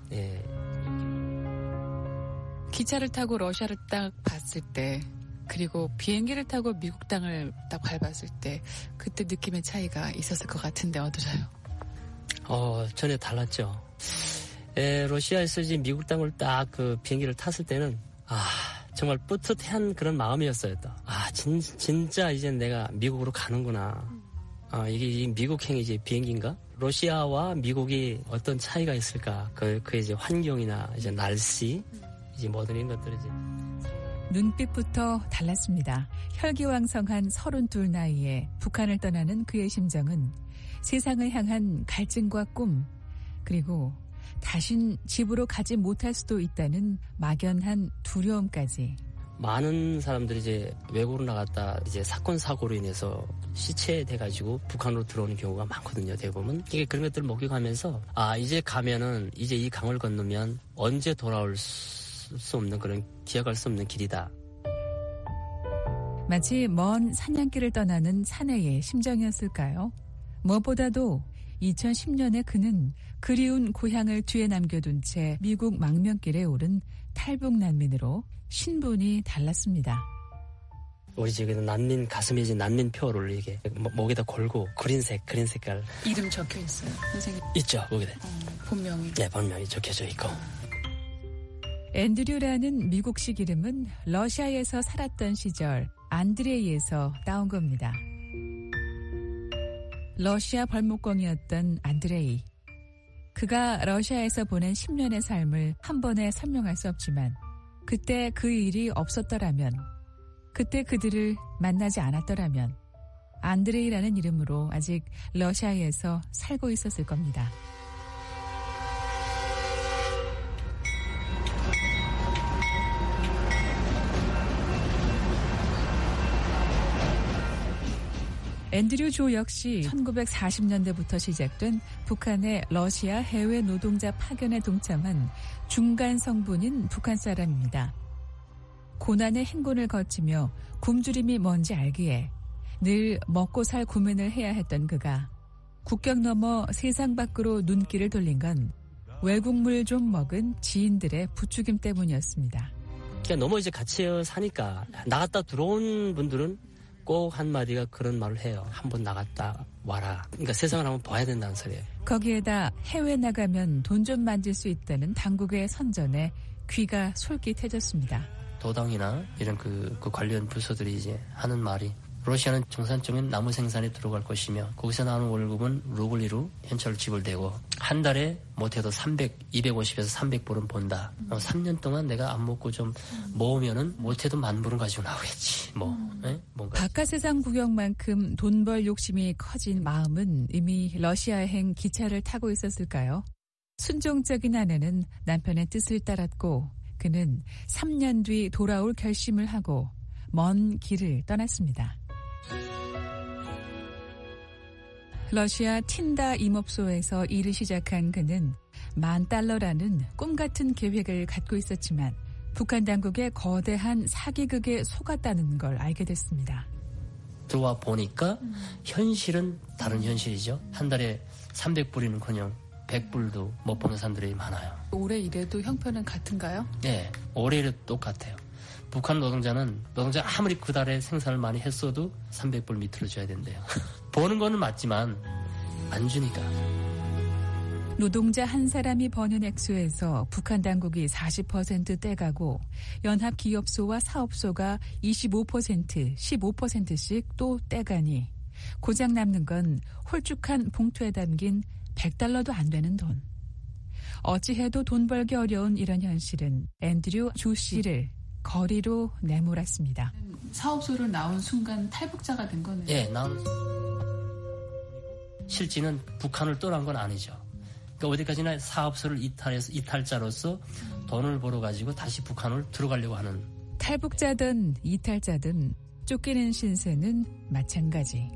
기차를 타고 러시아를 딱 봤을 때 그리고 비행기를 타고 미국 땅을 딱 밟았을 때 그때 느낌의 차이가 있었을 것 같은데 어떠세요? 전혀 달랐죠. 러시아에서 이제 미국 땅을 딱 그 비행기를 탔을 때는 정말 뿌듯한 그런 마음이었어요. 또. 진짜 이제 내가 미국으로 가는구나. 이게 미국행 이제 비행기인가? 러시아와 미국이 어떤 차이가 있을까? 그 이제 환경이나 이제 날씨, 이제 모든 이런 것들이지. 눈빛부터 달랐습니다. 혈기왕성한 32 나이에 북한을 떠나는 그의 심정은 세상을 향한 갈증과 꿈, 그리고 다신 집으로 가지 못할 수도 있다는 막연한 두려움까지. 많은 사람들이 이제 외국으로 나갔다 이제 사건 사고로 인해서 시체돼가지고 북한으로 들어오는 경우가 많거든요. 대부분 이게 그런 것들을 목격하면서 이제 가면은 이제 이 강을 건너면 언제 돌아올 수 없는 그런 기억할 수 없는 길이다. 마치 먼 사냥길을 떠나는 사내의 심정이었을까요? 무엇보다도 2010년에 그는 그리운 고향을 뒤에 남겨둔 채 미국 망명길에 오른 탈북 난민으로 신분이 달랐습니다. 우리 집에는 난민 가슴에 이제 난민표를 이게 목에다 걸고 그린 색깔 이름 적혀 있어요, 선생님? 있죠, 목에다. 본명이. 네, 본명이 적혀져 있고. 앤드류라는 미국식 이름은 러시아에서 살았던 시절 안드레이에서 따온 겁니다. 러시아 벌목공이었던 안드레이. 그가 러시아에서 보낸 10년의 삶을 한 번에 설명할 수 없지만 그때 그 일이 없었더라면, 그때 그들을 만나지 않았더라면 안드레이라는 이름으로 아직 러시아에서 살고 있었을 겁니다. 앤드류 조 역시 1940년대부터 시작된 북한의 러시아 해외 노동자 파견에 동참한 중간 성분인 북한 사람입니다. 고난의 행군을 거치며 굶주림이 뭔지 알기에 늘 먹고 살 고민을 해야 했던 그가 국경 넘어 세상 밖으로 눈길을 돌린 건 외국물 좀 먹은 지인들의 부추김 때문이었습니다. 그러니까 너무 이제 같이 사니까 나갔다 들어온 분들은 꼭 한마디가 그런 말을 해요. 한번 나갔다 와라. 그러니까 세상을 한번 봐야 된다는 소리예요. 거기에다 해외 나가면 돈 좀 만질 수 있다는 당국의 선전에 귀가 솔깃해졌습니다. 도당이나 이런 그 관련 부서들이 이제 하는 말이 러시아는 정상적인 나무 생산에 들어갈 것이며 거기서 나오는 월급은 루블리로 현찰로 지불되고 한 달에 못해도 250에서 300불은 본다. 3년 동안 내가 안 먹고 좀 모으면은 못해도 10,000불은 가지고 나오겠지. 뭔가. 바깥 세상 구경만큼 돈 벌 욕심이 커진 마음은 이미 러시아행 기차를 타고 있었을까요? 순종적인 아내는 남편의 뜻을 따랐고 그는 3년 뒤 돌아올 결심을 하고 먼 길을 떠났습니다. 러시아 틴다 임업소에서 일을 시작한 그는 $10,000라는 꿈같은 계획을 갖고 있었지만 북한 당국의 거대한 사기극에 속았다는 걸 알게 됐습니다. 들어와 보니까 현실은 다른 현실이죠. 한 달에 300불이는커녕 100불도 못 버는 사람들이 많아요. 올해 일해도 형편은 같은가요? 네, 올해 일해도 똑같아요. 북한 노동자 아무리 그 달에 생산을 많이 했어도 300불 밑으로 줘야 된대요. 버는 거는 맞지만 안 주니까. 노동자 한 사람이 버는 액수에서 북한 당국이 40% 떼가고 연합기업소와 사업소가 25%, 15%씩 또 떼가니 고작 남는 건 홀쭉한 봉투에 담긴 $100도 안 되는 돈. 어찌해도 돈 벌기 어려운 이런 현실은 앤드류 조 씨를 거리로 내몰았습니다. 사업소를 나온 순간 탈북자가 된 거네요. 예, 실제는 북한을 떠난 건 아니죠. 그러니까 어디까지나 사업소를 이탈자로서 돈을 벌어가지고 다시 북한을 들어가려고 하는. 탈북자든 이탈자든 쫓기는 신세는 마찬가지.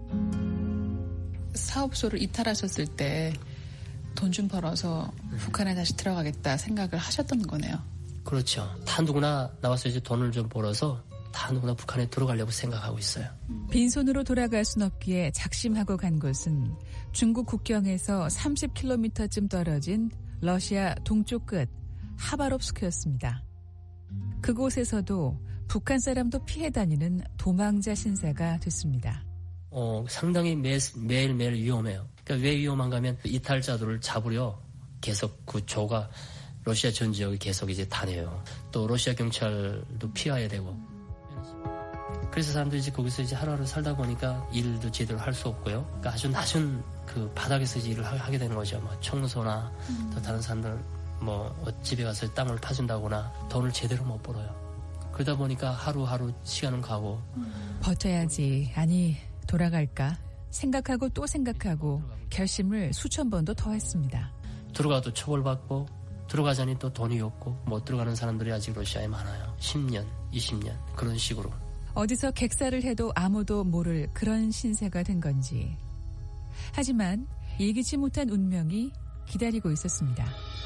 사업소를 이탈하셨을 때 돈 좀 벌어서 북한에 다시 들어가겠다 생각을 하셨던 거네요. 그렇죠. 다 누구나 나와서 이제 돈을 좀 벌어서 다 누구나 북한에 들어가려고 생각하고 있어요. 빈손으로 돌아갈 순 없기에 작심하고 간 곳은 중국 국경에서 30km쯤 떨어진 러시아 동쪽 끝 하바롭스크였습니다. 그곳에서도 북한 사람도 피해 다니는 도망자 신세가 됐습니다. 상당히 매일매일 위험해요. 그러니까 왜 위험한가 하면 이탈자들을 잡으려 계속 그 조가 러시아 전 지역에 계속 이제 다녀요. 또 러시아 경찰도 피해야 되고. 그래서 사람들이 이제 거기서 이제 하루하루 살다 보니까 일도 제대로 할 수 없고요. 그러니까 아주 낮은 그 바닥에서 이제 일을 하게 되는 거죠. 뭐 청소나 또 다른 사람들 집에 가서 땅을 파준다거나 돈을 제대로 못 벌어요. 그러다 보니까 하루하루 시간은 가고. 버텨야지. 아니 돌아갈까? 생각하고 또 생각하고 결심을 수천 번도 더 했습니다. 들어가도 처벌받고 들어가자니 또 돈이 없고 못 들어가는 사람들이 아직 러시아에 많아요. 10년, 20년 그런 식으로. 어디서 객사를 해도 아무도 모를 그런 신세가 된 건지. 하지만 예기치 못한 운명이 기다리고 있었습니다.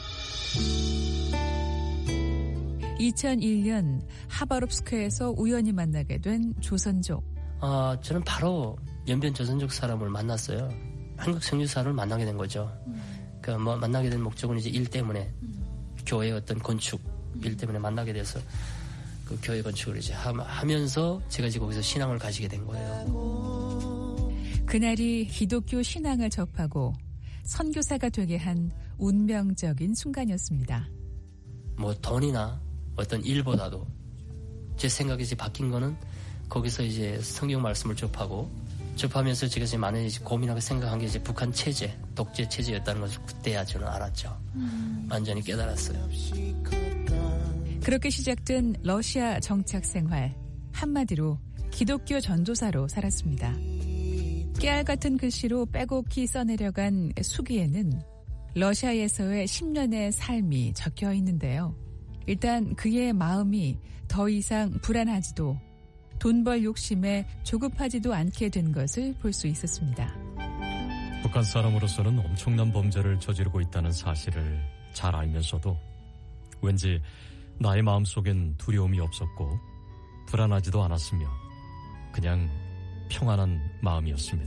2001년 하바롭스크에서 우연히 만나게 된 조선족. 저는 바로 연변 조선족 사람을 만났어요. 한국 선교사를 만나게 된 거죠. 그러니까 만나게 된 목적은 이제 일 때문에 교회 어떤 건축 일 때문에 만나게 돼서 그 교회 건축을 이제 하면서 제가 이제 거기서 신앙을 가지게 된 거예요. 그날이 기독교 신앙을 접하고 선교사가 되게 한 운명적인 순간이었습니다. 돈이나 어떤 일보다도 제 생각이 이제 바뀐 거는 거기서 이제 성경 말씀을 접하면서 제가 이제 많이 이제 고민하고 생각한 게 이제 북한 체제, 독재 체제였다는 것을 그때야 저는 알았죠. 완전히 깨달았어요. 그렇게 시작된 러시아 정착 생활. 한마디로 기독교 전도사로 살았습니다. 깨알 같은 글씨로 빼곡히 써내려간 수기에는 러시아에서의 10년의 삶이 적혀 있는데요. 일단 그의 마음이 더 이상 불안하지도 돈 벌 욕심에 조급하지도 않게 된 것을 볼 수 있었습니다. 북한 사람으로서는 엄청난 범죄를 저지르고 있다는 사실을 잘 알면서도 왠지 나의 마음속엔 두려움이 없었고 불안하지도 않았으며 그냥 평안한 마음이었습니다.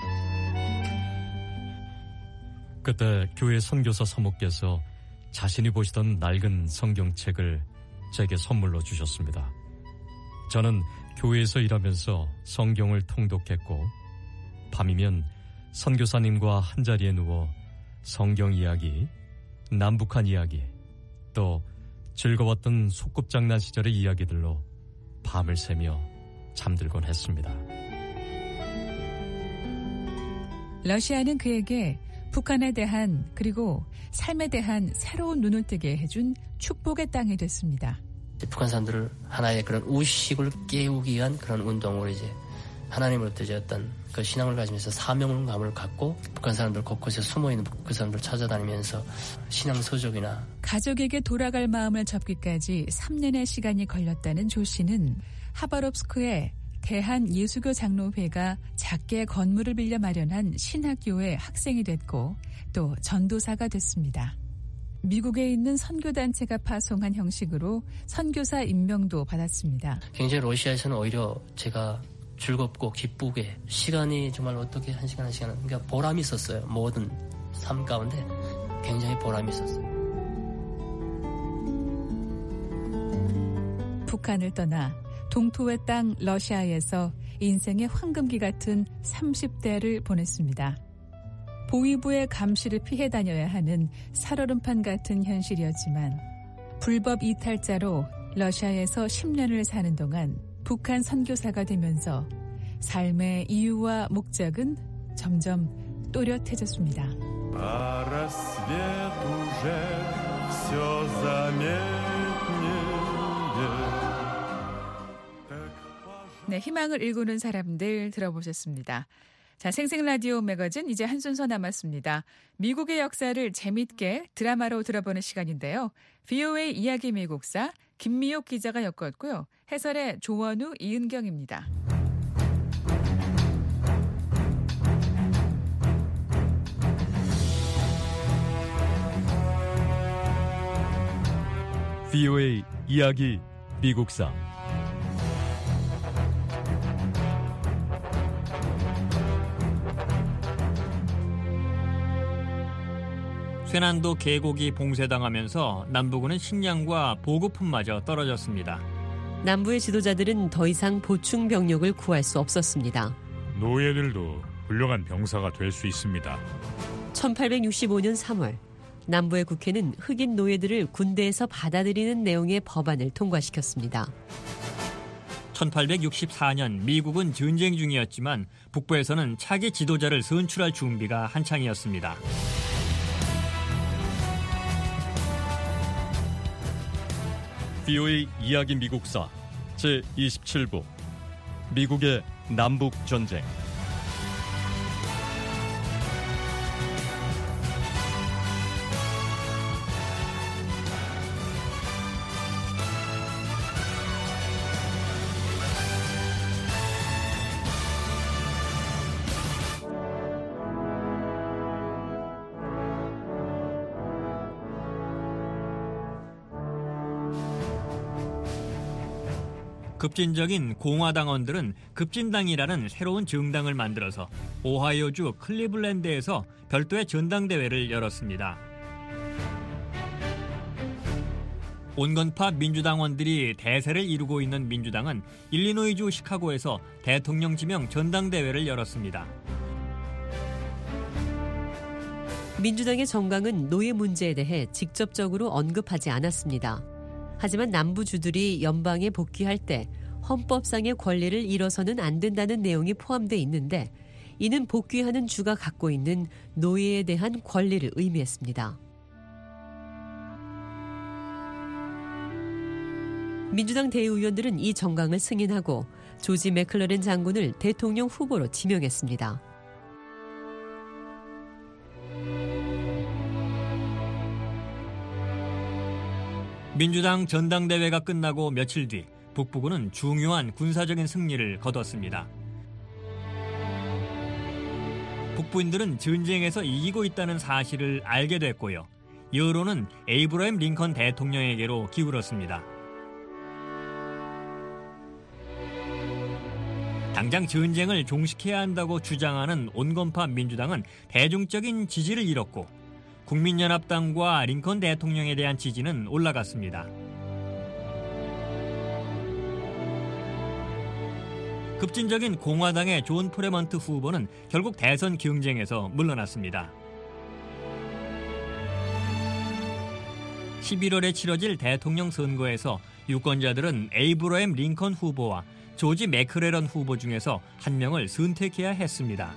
그때 교회 선교사 사모께서 자신이 보시던 낡은 성경책을 제게 선물로 주셨습니다. 저는 교회에서 일하면서 성경을 통독했고 밤이면 선교사님과 한자리에 누워 성경 이야기, 남북한 이야기, 또 즐거웠던 소꿉장난 시절의 이야기들로 밤을 새며 잠들곤 했습니다. 러시아는 그에게 북한에 대한 그리고 삶에 대한 새로운 눈을 뜨게 해준 축복의 땅이 됐습니다. 북한 사람들을 하나의 그런 의식을 깨우기 위한 그런 운동으로 이제 하나님으로부터 이제 어떤 그 신앙을 가지면서 사명감을 갖고 북한 사람들 곳곳에 숨어있는 그 사람들 찾아다니면서 신앙 서적이나 가족에게 돌아갈 마음을 접기까지 3년의 시간이 걸렸다는 조 씨는 하바롭스크의 대한예수교 장로회가 작게 건물을 빌려 마련한 신학교의 학생이 됐고 또 전도사가 됐습니다. 미국에 있는 선교단체가 파송한 형식으로 선교사 임명도 받았습니다. 굉장히 러시아에서는 오히려 제가 즐겁고 기쁘게 시간이 정말 어떻게 한 시간 그러니까 보람이 있었어요. 모든 삶 가운데 굉장히 보람이 있었어요. 북한을 떠나 동토의 땅 러시아에서 인생의 황금기 같은 30대를 보냈습니다. 보위부의 감시를 피해 다녀야 하는 살얼음판 같은 현실이었지만 불법 이탈자로 러시아에서 10년을 사는 동안 북한 선교사가 되면서 삶의 이유와 목적은 점점 또렷해졌습니다. 네, 희망을 일구는 사람들 들어보셨습니다. 자, 생생라디오 매거진 이제 한 순서 남았습니다. 미국의 역사를 재밌게 드라마로 들어보는 시간인데요. VOA 이야기 미국사 김미옥 기자가 엮었고요. 해설의 조원우, 이은경입니다. VOA 이야기 미국사 쇠난도 계곡이 봉쇄당하면서 남부군은 식량과 보급품마저 떨어졌습니다. 남부의 지도자들은 더 이상 보충 병력을 구할 수 없었습니다. 노예들도 훌륭한 병사가 될 수 있습니다. 1865년 3월 남부의 국회는 흑인 노예들을 군대에서 받아들이는 내용의 법안을 통과시켰습니다. 1864년 미국은 전쟁 중이었지만 북부에서는 차기 지도자를 선출할 준비가 한창이었습니다. VOA 이야기 미국사 제27부 미국의 남북전쟁. 급진적인 공화당원들은 급진당이라는 새로운 정당을 만들어서 오하이오주 클리블랜드에서 별도의 전당대회를 열었습니다. 온건파 민주당원들이 대세를 이루고 있는 민주당은 일리노이주 시카고에서 대통령 지명 전당대회를 열었습니다. 민주당의 정강은 노예 문제에 대해 직접적으로 언급하지 않았습니다. 하지만 남부주들이 연방에 복귀할 때 헌법상의 권리를 잃어서는 안 된다는 내용이 포함되어 있는데 이는 복귀하는 주가 갖고 있는 노예에 대한 권리를 의미했습니다. 민주당 대의원들은 이 정강을 승인하고 조지 맥클러렌 장군을 대통령 후보로 지명했습니다. 민주당 전당대회가 끝나고 며칠 뒤 북부군은 중요한 군사적인 승리를 거뒀습니다. 북부인들은 전쟁에서 이기고 있다는 사실을 알게 됐고요. 여론은 에이브러햄 링컨 대통령에게로 기울었습니다. 당장 전쟁을 종식해야 한다고 주장하는 온건파 민주당은 대중적인 지지를 잃었고 국민연합당과 링컨 대통령에 대한 지지는 올라갔습니다. 급진적인 공화당의 존 프레먼트 후보는 결국 대선 경쟁에서 물러났습니다. 11월에 치러질 대통령 선거에서 유권자들은 에이브러햄 링컨 후보와 조지 맥클레런 후보 중에서 한 명을 선택해야 했습니다.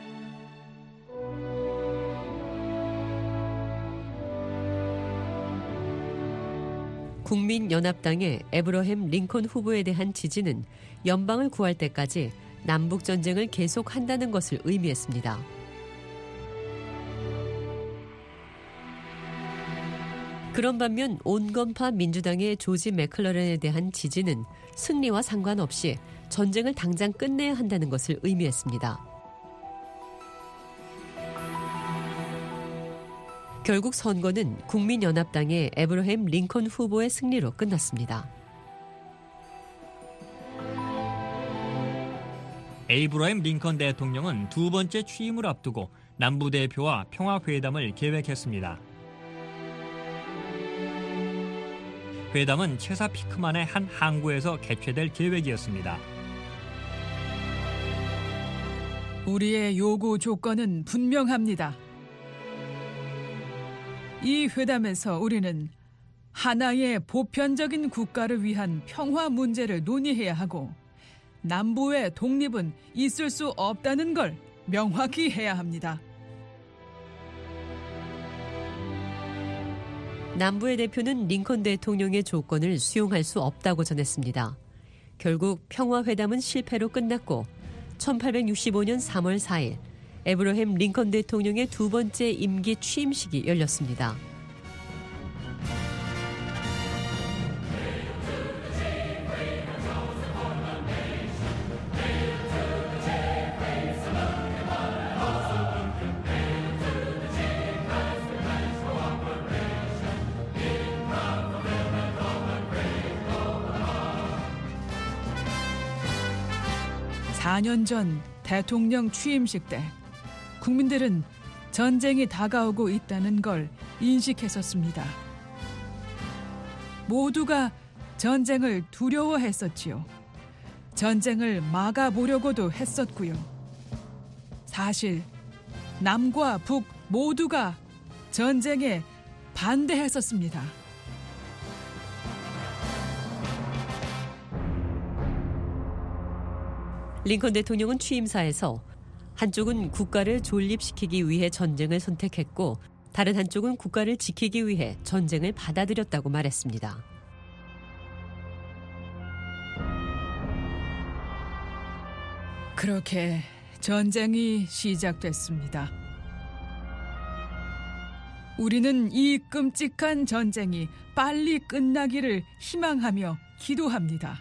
국민연합당의 에브러햄 링컨 후보에 대한 지지는 연방을 구할 때까지 남북전쟁을 계속한다는 것을 의미했습니다. 그런 반면 온건파 민주당의 조지 맥클러렌에 대한 지지는 승리와 상관없이 전쟁을 당장 끝내야 한다는 것을 의미했습니다. 결국 선거는 국민연합당의 에브러햄 링컨 후보의 승리로 끝났습니다. 에이브러햄 링컨 대통령은 두 번째 취임을 앞두고 남부대표와 평화회담을 계획했습니다. 회담은 체사 피크만의 한 항구에서 개최될 계획이었습니다. 우리의 요구 조건은 분명합니다. 이 회담에서 우리는 하나의 보편적인 국가를 위한 평화 문제를 논의해야 하고 남부의 독립은 있을 수 없다는 걸 명확히 해야 합니다. 남부의 대표는 링컨 대통령의 조건을 수용할 수 없다고 전했습니다. 결국 평화회담은 실패로 끝났고 1865년 3월 4일 에브러햄 링컨 대통령의 두 번째 임기 취임식이 열렸습니다. 사 년 전 대통령 취임식 때 국민들은 전쟁이 다가오고 있다는 걸 인식했었습니다. 모두가 전쟁을 두려워했었지요. 전쟁을 막아보려고도 했었고요. 사실 남과 북 모두가 전쟁에 반대했었습니다. 링컨 대통령은 취임사에서 한쪽은 국가를 존립시키기 위해 전쟁을 선택했고 다른 한쪽은 국가를 지키기 위해 전쟁을 받아들였다고 말했습니다. 그렇게 전쟁이 시작됐습니다. 우리는 이 끔찍한 전쟁이 빨리 끝나기를 희망하며 기도합니다.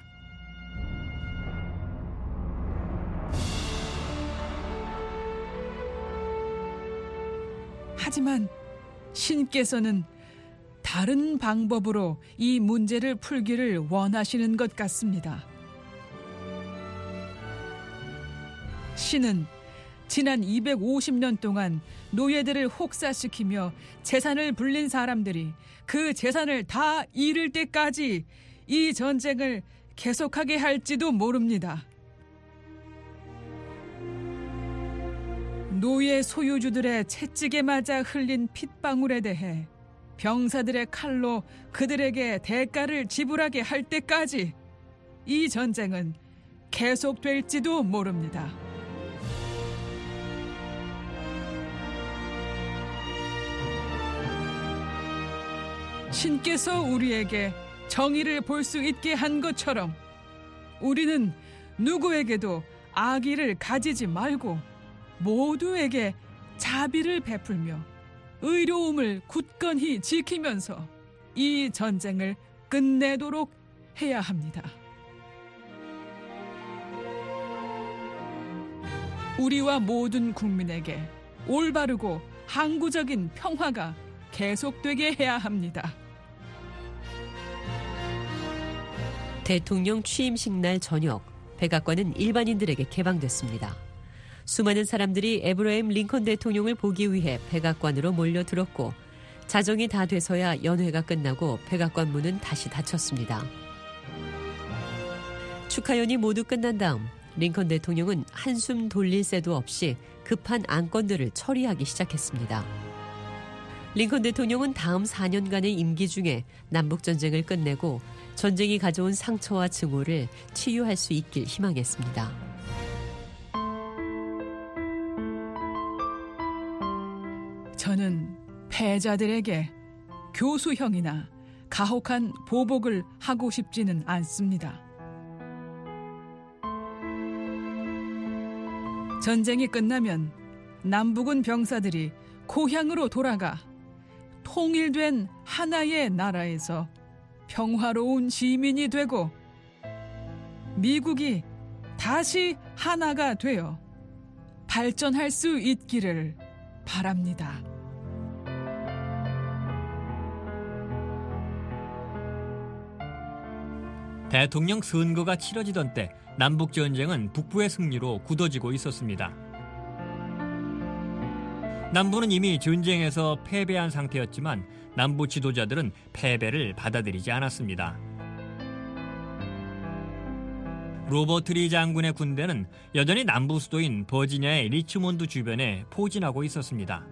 하지만 신께서는 다른 방법으로 이 문제를 풀기를 원하시는 것 같습니다. 신은 지난 250년 동안 노예들을 혹사시키며 재산을 불린 사람들이 그 재산을 다 잃을 때까지 이 전쟁을 계속하게 할지도 모릅니다. 노예 소유주들의 채찍에 맞아 흘린 핏방울에 대해 병사들의 칼로 그들에게 대가를 지불하게 할 때까지 이 전쟁은 계속될지도 모릅니다. 신께서 우리에게 정의를 볼 수 있게 한 것처럼 우리는 누구에게도 악의를 가지지 말고 모두에게 자비를 베풀며 의로움을 굳건히 지키면서 이 전쟁을 끝내도록 해야 합니다. 우리와 모든 국민에게 올바르고 항구적인 평화가 계속되게 해야 합니다. 대통령 취임식 날 저녁, 백악관은 일반인들에게 개방됐습니다. 수많은 사람들이 에브러햄 링컨 대통령을 보기 위해 백악관으로 몰려들었고 자정이 다 돼서야 연회가 끝나고 백악관 문은 다시 닫혔습니다. 축하연이 모두 끝난 다음 링컨 대통령은 한숨 돌릴 새도 없이 급한 안건들을 처리하기 시작했습니다. 링컨 대통령은 다음 4년간의 임기 중에 남북전쟁을 끝내고 전쟁이 가져온 상처와 증오를 치유할 수 있길 희망했습니다. 저는 패자들에게 교수형이나 가혹한 보복을 하고 싶지는 않습니다. 전쟁이 끝나면 남북은 병사들이 고향으로 돌아가 통일된 하나의 나라에서 평화로운 시민이 되고 미국이 다시 하나가 되어 발전할 수 있기를 바랍니다. 대통령 선거가 치러지던 때 남북전쟁은 북부의 승리로 굳어지고 있었습니다. 남부는 이미 전쟁에서 패배한 상태였지만 남부 지도자들은 패배를 받아들이지 않았습니다. 로버트 리 장군의 군대는 여전히 남부 수도인 버지니아의 리치몬드 주변에 포진하고 있었습니다.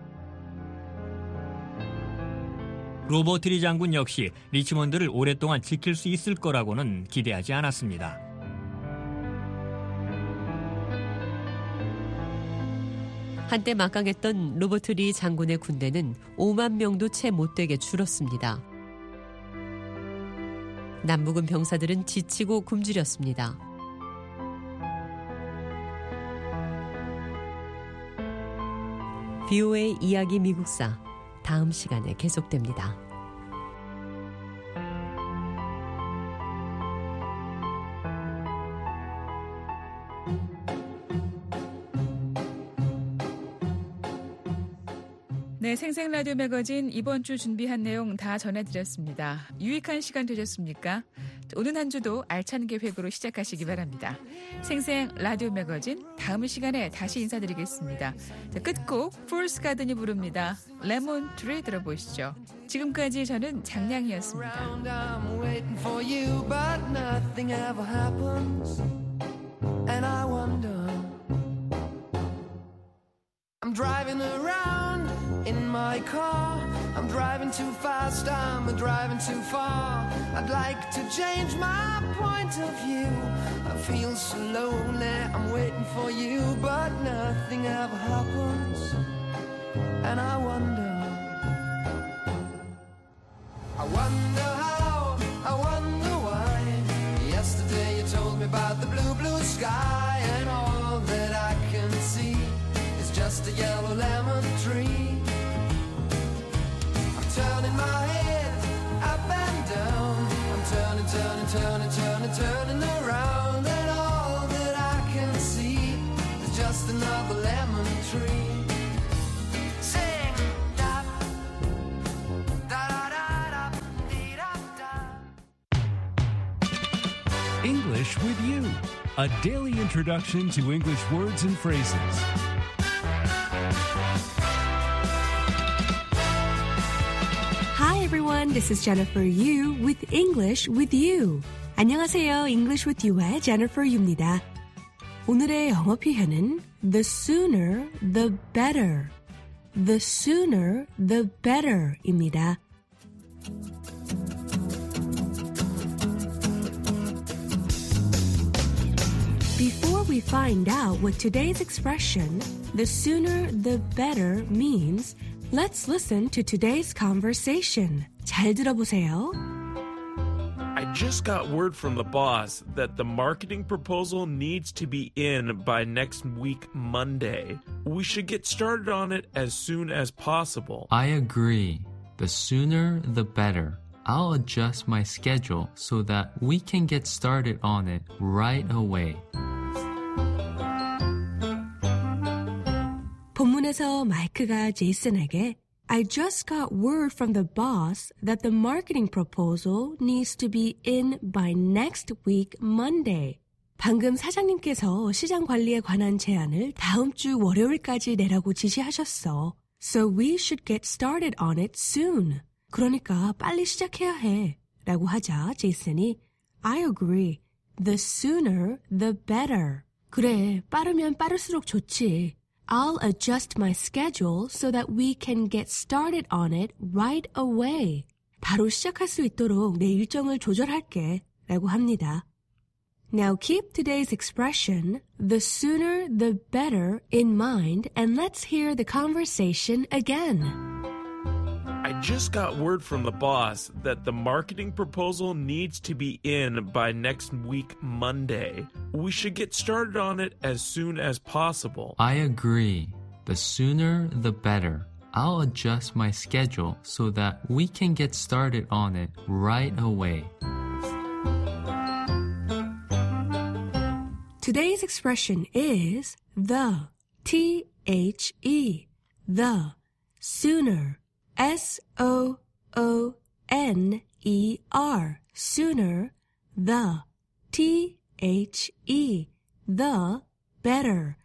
로버트 리 장군 역시 리치몬드를 오랫동안 지킬 수 있을 거라고는 기대하지 않았습니다. 한때 막강했던 로버트 리 장군의 군대는 5만 명도 채 못되게 줄었습니다. 남북은 병사들은 지치고 굶주렸습니다. VOA 이야기 미국사 다음 시간에 계속됩니다. 네, 생생라디오 매거진 이번 주 준비한 내용 다 전해드렸습니다. 유익한 시간 되셨습니까? 오는 한 주도 알찬 계획으로 시작하시기 바랍니다. 생생라디오 매거진 다음 시간에 다시 인사드리겠습니다. 자, 끝곡 폴스 가든이 부릅니다. 레몬 트리 들어보시죠. 지금까지 저는 장량이었습니다. I'm driving around in my car. I'm driving too fast, I'm driving too far. I'd like to change my point of view. I feel so lonely, I'm waiting for you, but nothing ever happens. And I wonder how, I wonder why. Yesterday you told me about the blue, blue sky, and all that I can see just a yellow lemon tree. I'm turning my head up and down. I'm turning, turning, turning, turning, turning around, and all that I can see is just another lemon tree. Sing da da da da da dee da da. English with You, a daily introduction to English words and phrases. Hi everyone, this is Jennifer Yu with English with You. 안녕하세요, English with You의 Jennifer Yu입니다. 오늘의 영어 표현은 the sooner the better. The sooner the better입니다. Before we find out what today's expression, the sooner the better means, let's listen to today's conversation. 잘 들어보세요. I just got word from the boss that the marketing proposal needs to be in by next week, Monday. We should get started on it as soon as possible. I agree. The sooner the better. I'll adjust my schedule so that we can get started on it right away. 본문에서 마이크가 제이슨에게 I just got word from the boss that the marketing proposal needs to be in by next week Monday. 방금 사장님께서 시장 관리에 관한 제안을 다음 주 월요일까지 내라고 지시하셨어. So we should get started on it soon. 그러니까 빨리 시작해야 해. 라고 하자 제이슨이 I agree. The sooner the better. 그래, 빠르면 빠를수록 좋지. I'll adjust my schedule so that we can get started on it right away. 바로 시작할 수 있도록 내 일정을 조절할게 라고 합니다. Now keep today's expression, the sooner the better, in mind and let's hear the conversation again. I just got word from the boss that the marketing proposal needs to be in by next week Monday. We should get started on it as soon as possible. I agree. The sooner the better. I'll adjust my schedule so that we can get started on it right away. Today's expression is the, T-H-E, the, sooner, S-O-O-N-E-R, sooner, the, T-H-E, the, better,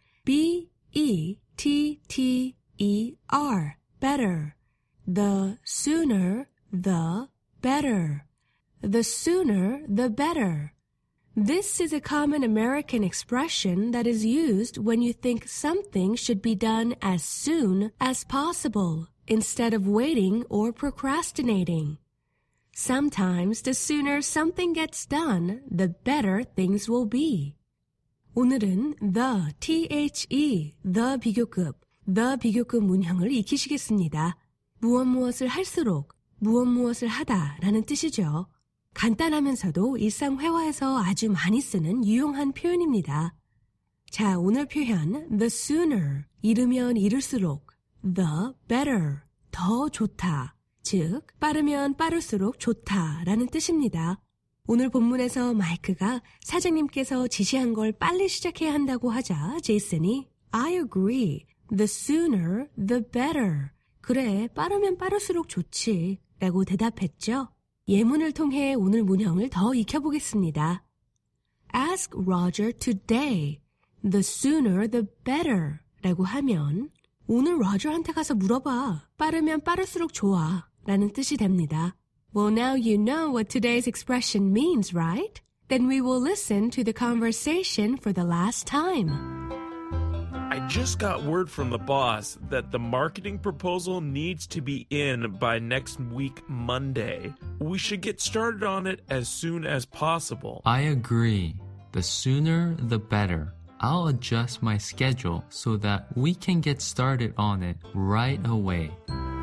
B-E-T-T-E-R, better, the sooner, the better, the sooner, the better. This is a common American expression that is used when you think something should be done as soon as possible instead of waiting or procrastinating. Sometimes the sooner something gets done, the better things will be. 오늘은 the, the 비교급, the 비교급 문형을 익히시겠습니다. 무엇을 할수록, 무엇을 하다 라는 뜻이죠. 간단하면서도 일상회화에서 아주 많이 쓰는 유용한 표현입니다. 자, 오늘 표현 the sooner, 이르면 이를수록, the better, 더 좋다, 즉 빠르면 빠를수록 좋다라는 뜻입니다. 오늘 본문에서 마이크가 사장님께서 지시한 걸 빨리 시작해야 한다고 하자 제이슨이 I agree, the sooner the better. 그래, 빠르면 빠를수록 좋지 라고 대답했죠. 예문을 통해 오늘 문형을 더 익혀보겠습니다. Ask Roger today. The sooner the better 라고 하면 오늘 로저한테 가서 물어봐. 빠르면 빠를수록 좋아 라는 뜻이 됩니다. Well, now you know what today's expression means, right? Then we will listen to the conversation for the last time. I just got word from the boss that the marketing proposal needs to be in by next week Monday. We should get started on it as soon as possible. I agree. The sooner the better. I'll adjust my schedule so that we can get started on it right away.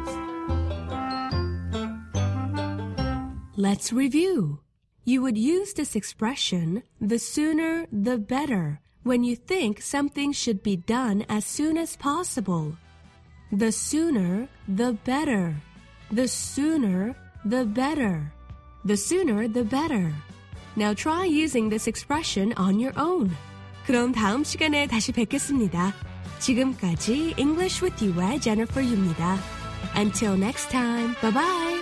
Let's review. You would use this expression, the sooner the better, when you think something should be done as soon as possible. The sooner, the better. The sooner, the better. The sooner, the better. Now try using this expression on your own. 그럼 다음 시간에 다시 뵙겠습니다. 지금까지 English with You의 Jennifer Yu입니다. Until next time, bye-bye.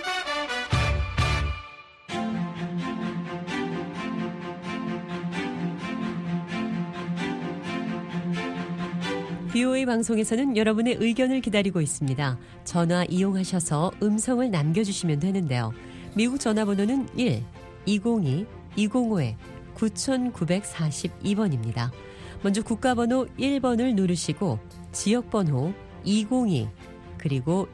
VOA 방송에서는 여러분의 의견을 기다리고 있습니다. 전화 이용하셔서 음성을 남겨주시면 되는데요. 미국 전화번호는 1-202-205-9942번입니다. 먼저 국가번호 1번을 누르시고 지역번호 202 그리고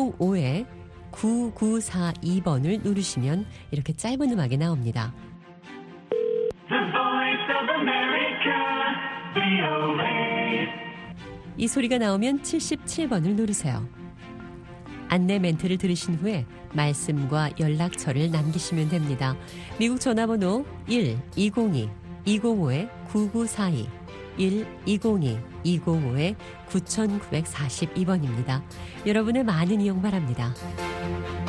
205-9942번을 누르시면 이렇게 짧은 음악이 나옵니다. The Voice of America, VOA. 이 소리가 나오면 77번을 누르세요. 안내 멘트를 들으신 후에 말씀과 연락처를 남기시면 됩니다. 미국 전화번호 1-202-205-9942 1-202-205-9942번입니다. 여러분의 많은 이용 바랍니다.